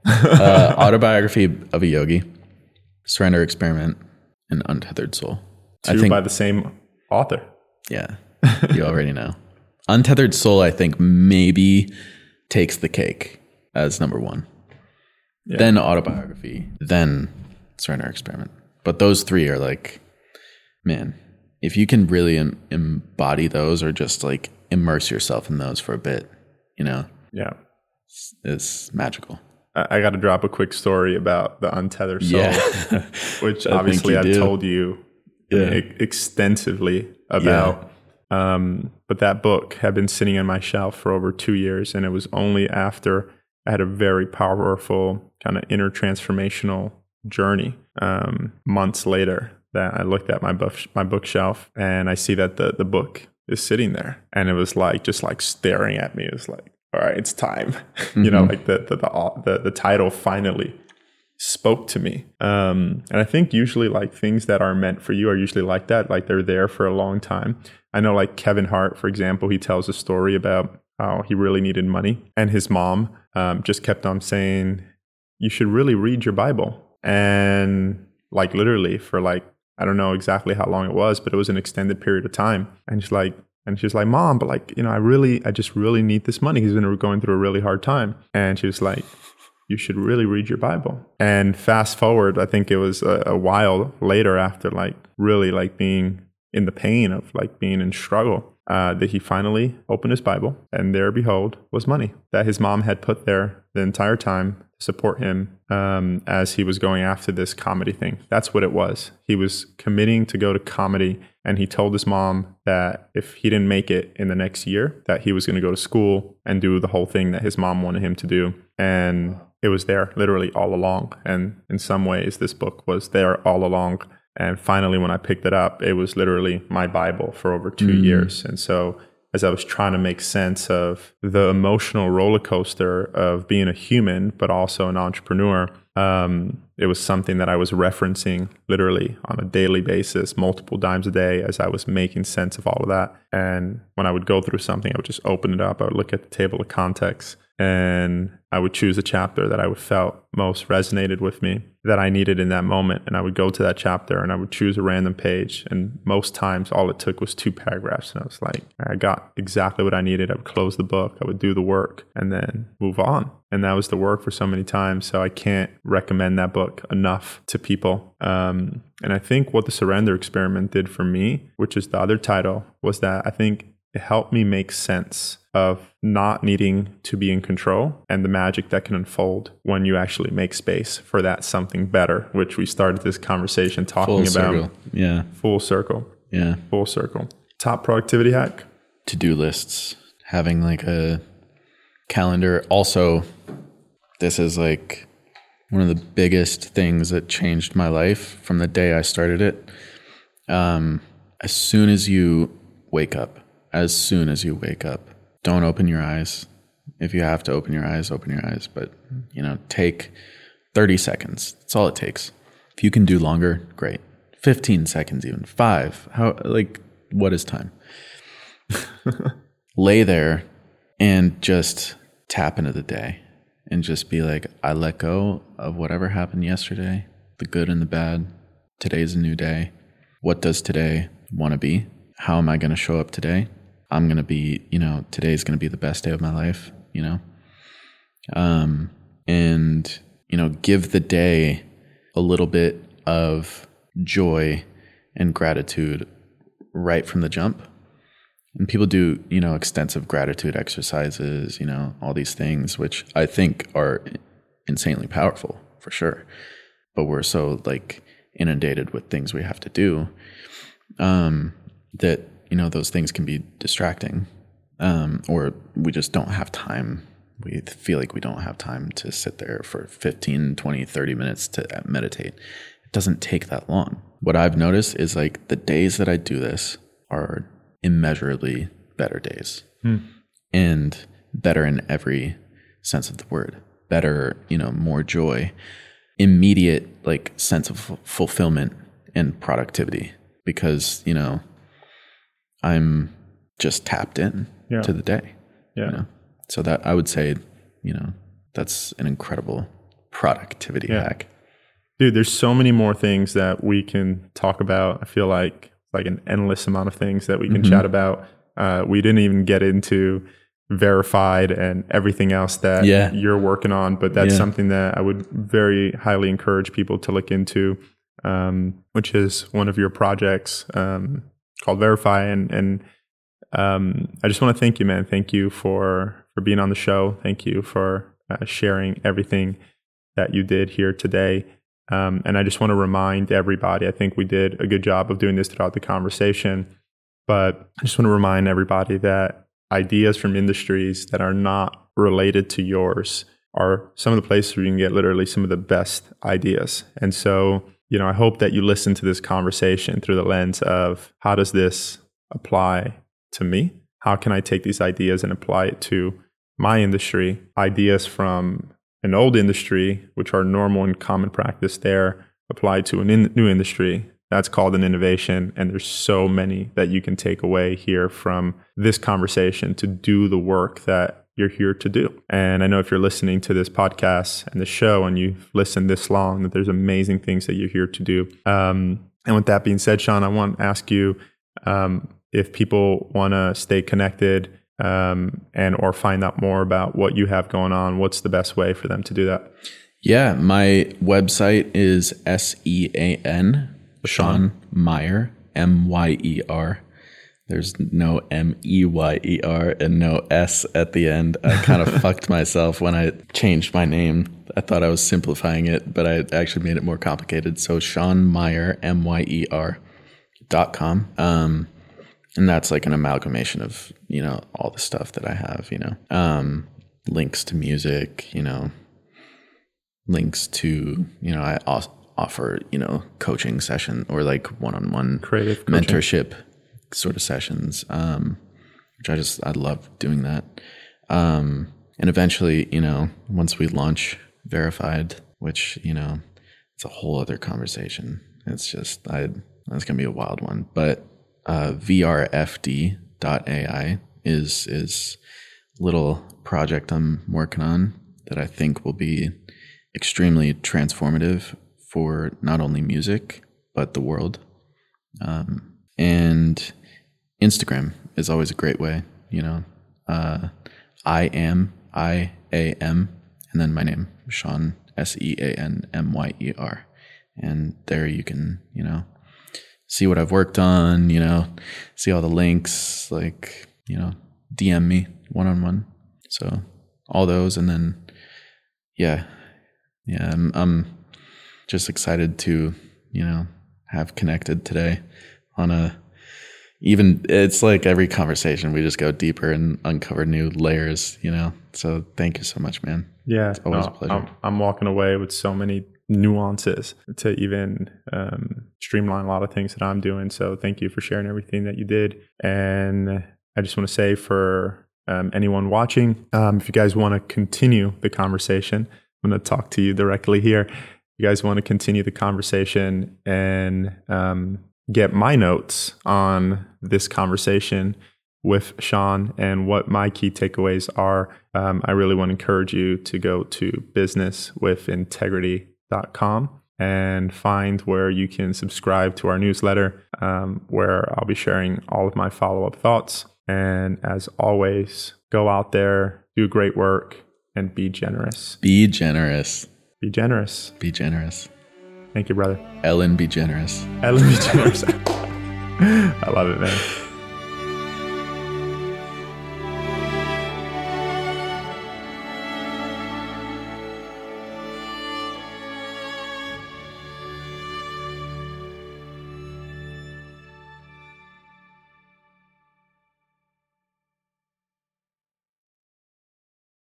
Uh, Autobiography of a Yogi, Surrender Experiment, and Untethered Soul. Two I think, by the same author. Yeah, you already know. Untethered Soul, I think, maybe takes the cake as number one. Yeah. Then Autobiography, then Surrender Experiment. But those three are like, man, if you can really em- embody those or just like immerse yourself in those for a bit, you know, yeah, it's, it's magical. I, I got to drop a quick story about the Untethered Soul, yeah. which obviously I've do. told you yeah. e- extensively about. Yeah. Um, but that book had been sitting on my shelf for over two years, and it was only after I had a very powerful kind of inner transformational journey um, months later that I looked at my book, my bookshelf, and I see that the the book is sitting there, and it was like just like staring at me. It was like, all right, it's time. Mm-hmm. You know, like the the, the the the title finally spoke to me. Um, and I think usually like things that are meant for you are usually like that, like they're there for a long time. I know like Kevin Hart, for example, he tells a story about how he really needed money, and his mom um, just kept on saying, you should really read your Bible. And like literally for like, I don't know exactly how long it was, but it was an extended period of time. And she's like, and she's like, Mom, but like, you know, I really, I just really need this money. He's been going through a really hard time. And she was like, you should really read your Bible. And fast forward, I think it was a, a while later after like really like being in the pain of like being in struggle, uh, that he finally opened his Bible, and there behold was money that his mom had put there the entire time to support him um, as he was going after this comedy thing. That's what it was. He was committing to go to comedy, and he told his mom that if he didn't make it in the next year, that he was going to go to school and do the whole thing that his mom wanted him to do. And it was there literally all along. And in some ways, this book was there all along. And finally, when I picked it up, it was literally my Bible for over two mm. years. And so as I was trying to make sense of the emotional roller coaster of being a human, but also an entrepreneur, um, it was something that I was referencing literally on a daily basis, multiple times a day, as I was making sense of all of that. And when I would go through something, I would just open it up. I would look at the table of contents, and I would choose a chapter that I would felt most resonated with me, that I needed in that moment. And I would go to that chapter and I would choose a random page. And most times all it took was two paragraphs. And I was like, I got exactly what I needed. I would close the book, I would do the work, and then move on. And that was the work for so many times. So I can't recommend that book enough to people. Um, and I think what the Surrender Experiment did for me, which is the other title, was that I think it helped me make sense of not needing to be in control and the magic that can unfold when you actually make space for that something better, which we started this conversation talking full about. Circle. Yeah. Full circle. Yeah. Full circle. Top productivity hack? To-do lists. Having like a calendar. Also, this is like one of the biggest things that changed my life from the day I started it. Um, as soon as you wake up, as soon as you wake up, don't open your eyes. If you have to open your eyes, open your eyes. But, you know, take thirty seconds. That's all it takes. If you can do longer, great. fifteen seconds even. Five. How, like, what is time? Lay there and just tap into the day and just be like, I let go of whatever happened yesterday, the good and the bad. Today's a new day. What does today want to be? How am I going to show up today? I'm going to be, you know, today's going to be the best day of my life, you know? Um, and, you know, give the day a little bit of joy and gratitude right from the jump. And people do, you know, extensive gratitude exercises, you know, all these things, which I think are insanely powerful for sure. But we're so like inundated with things we have to do, um, that, you know, those things can be distracting, um, or we just don't have time. We feel like we don't have time to sit there for fifteen, twenty, thirty minutes to meditate. It doesn't take that long. What I've noticed is like the days that I do this are immeasurably better days, hmm. and better in every sense of the word. Better, you know, more joy, immediate like sense of f- fulfillment and productivity, because, you know, I'm just tapped in yeah. to the day. Yeah. You know? So that I would say, you know, that's an incredible productivity yeah. hack. Dude, there's so many more things that we can talk about. I feel like like an endless amount of things that we can mm-hmm. chat about. Uh, we didn't even get into Verified and everything else that yeah. you're working on, but that's yeah. something that I would very highly encourage people to look into, um, which is one of your projects um, called Verify. And, and um, I just want to thank you, man. Thank you for, for being on the show. Thank you for uh, sharing everything that you did here today. Um, and I just want to remind everybody, I think we did a good job of doing this throughout the conversation, but I just want to remind everybody that ideas from industries that are not related to yours are some of the places where you can get literally some of the best ideas. And so, you know, I hope that you listen to this conversation through the lens of how does this apply to me? How can I take these ideas and apply it to my industry? Ideas from an old industry, which are normal and common practice there, applied to a in- new industry. That's called an innovation. And there's so many that you can take away here from this conversation to do the work that you're here to do. And I know if you're listening to this podcast and the show and you've listened this long, that there's amazing things that you're here to do. Um, and with that being said, Sean, I want to ask you um, if people want to stay connected um, and or find out more about what you have going on, what's the best way for them to do that? Yeah, my website is S E A N Sean Meyer, M Y E R. There's no M E Y E R and no S at the end. I kind of fucked myself when I changed my name. I thought I was simplifying it, but I actually made it more complicated. So Sean Meyer, M Y E R dot com. Um, and that's like an amalgamation of, you know, all the stuff that I have, you know, um, links to music, you know, links to, you know, I also offer, you know, coaching session or like one-on-one creative mentorship sort of sessions, um, which I just, I love doing that. Um, and eventually, you know, once we launch Verified, which, you know, it's a whole other conversation. It's just, I, that's going to be a wild one, but, uh, V R F D dot A I is, is a little project I'm working on that I think will be extremely transformative for not only music, but the world. Um, and Instagram is always a great way, you know, uh, I am, I A M, and then my name, Sean, S E A N M Y E R. And there you can, you know, see what I've worked on, you know, see all the links, like, you know, D M me one-on-one. So all those. And then, yeah, yeah, I'm, I'm just excited to, you know, have connected today on a, even, it's like every conversation, we just go deeper and uncover new layers, you know? So thank you so much, man. Yeah. It's always no, a pleasure. I'm, I'm walking away with so many nuances to even um, streamline a lot of things that I'm doing. So thank you for sharing everything that you did. And I just want to say for um, anyone watching, um, if you guys want to continue the conversation, I'm going to talk to you directly here. If you guys want to continue the conversation and um, get my notes on this conversation with Sean and what my key takeaways are, um, I really want to encourage you to go to business with integrity dot com and find where you can subscribe to our newsletter, um, where I'll be sharing all of my follow-up thoughts. And as always, go out there, do great work, and be generous. Be generous. Be generous. Be generous. Thank you, brother. Ellen, be generous. Ellen, be generous. I love it, man.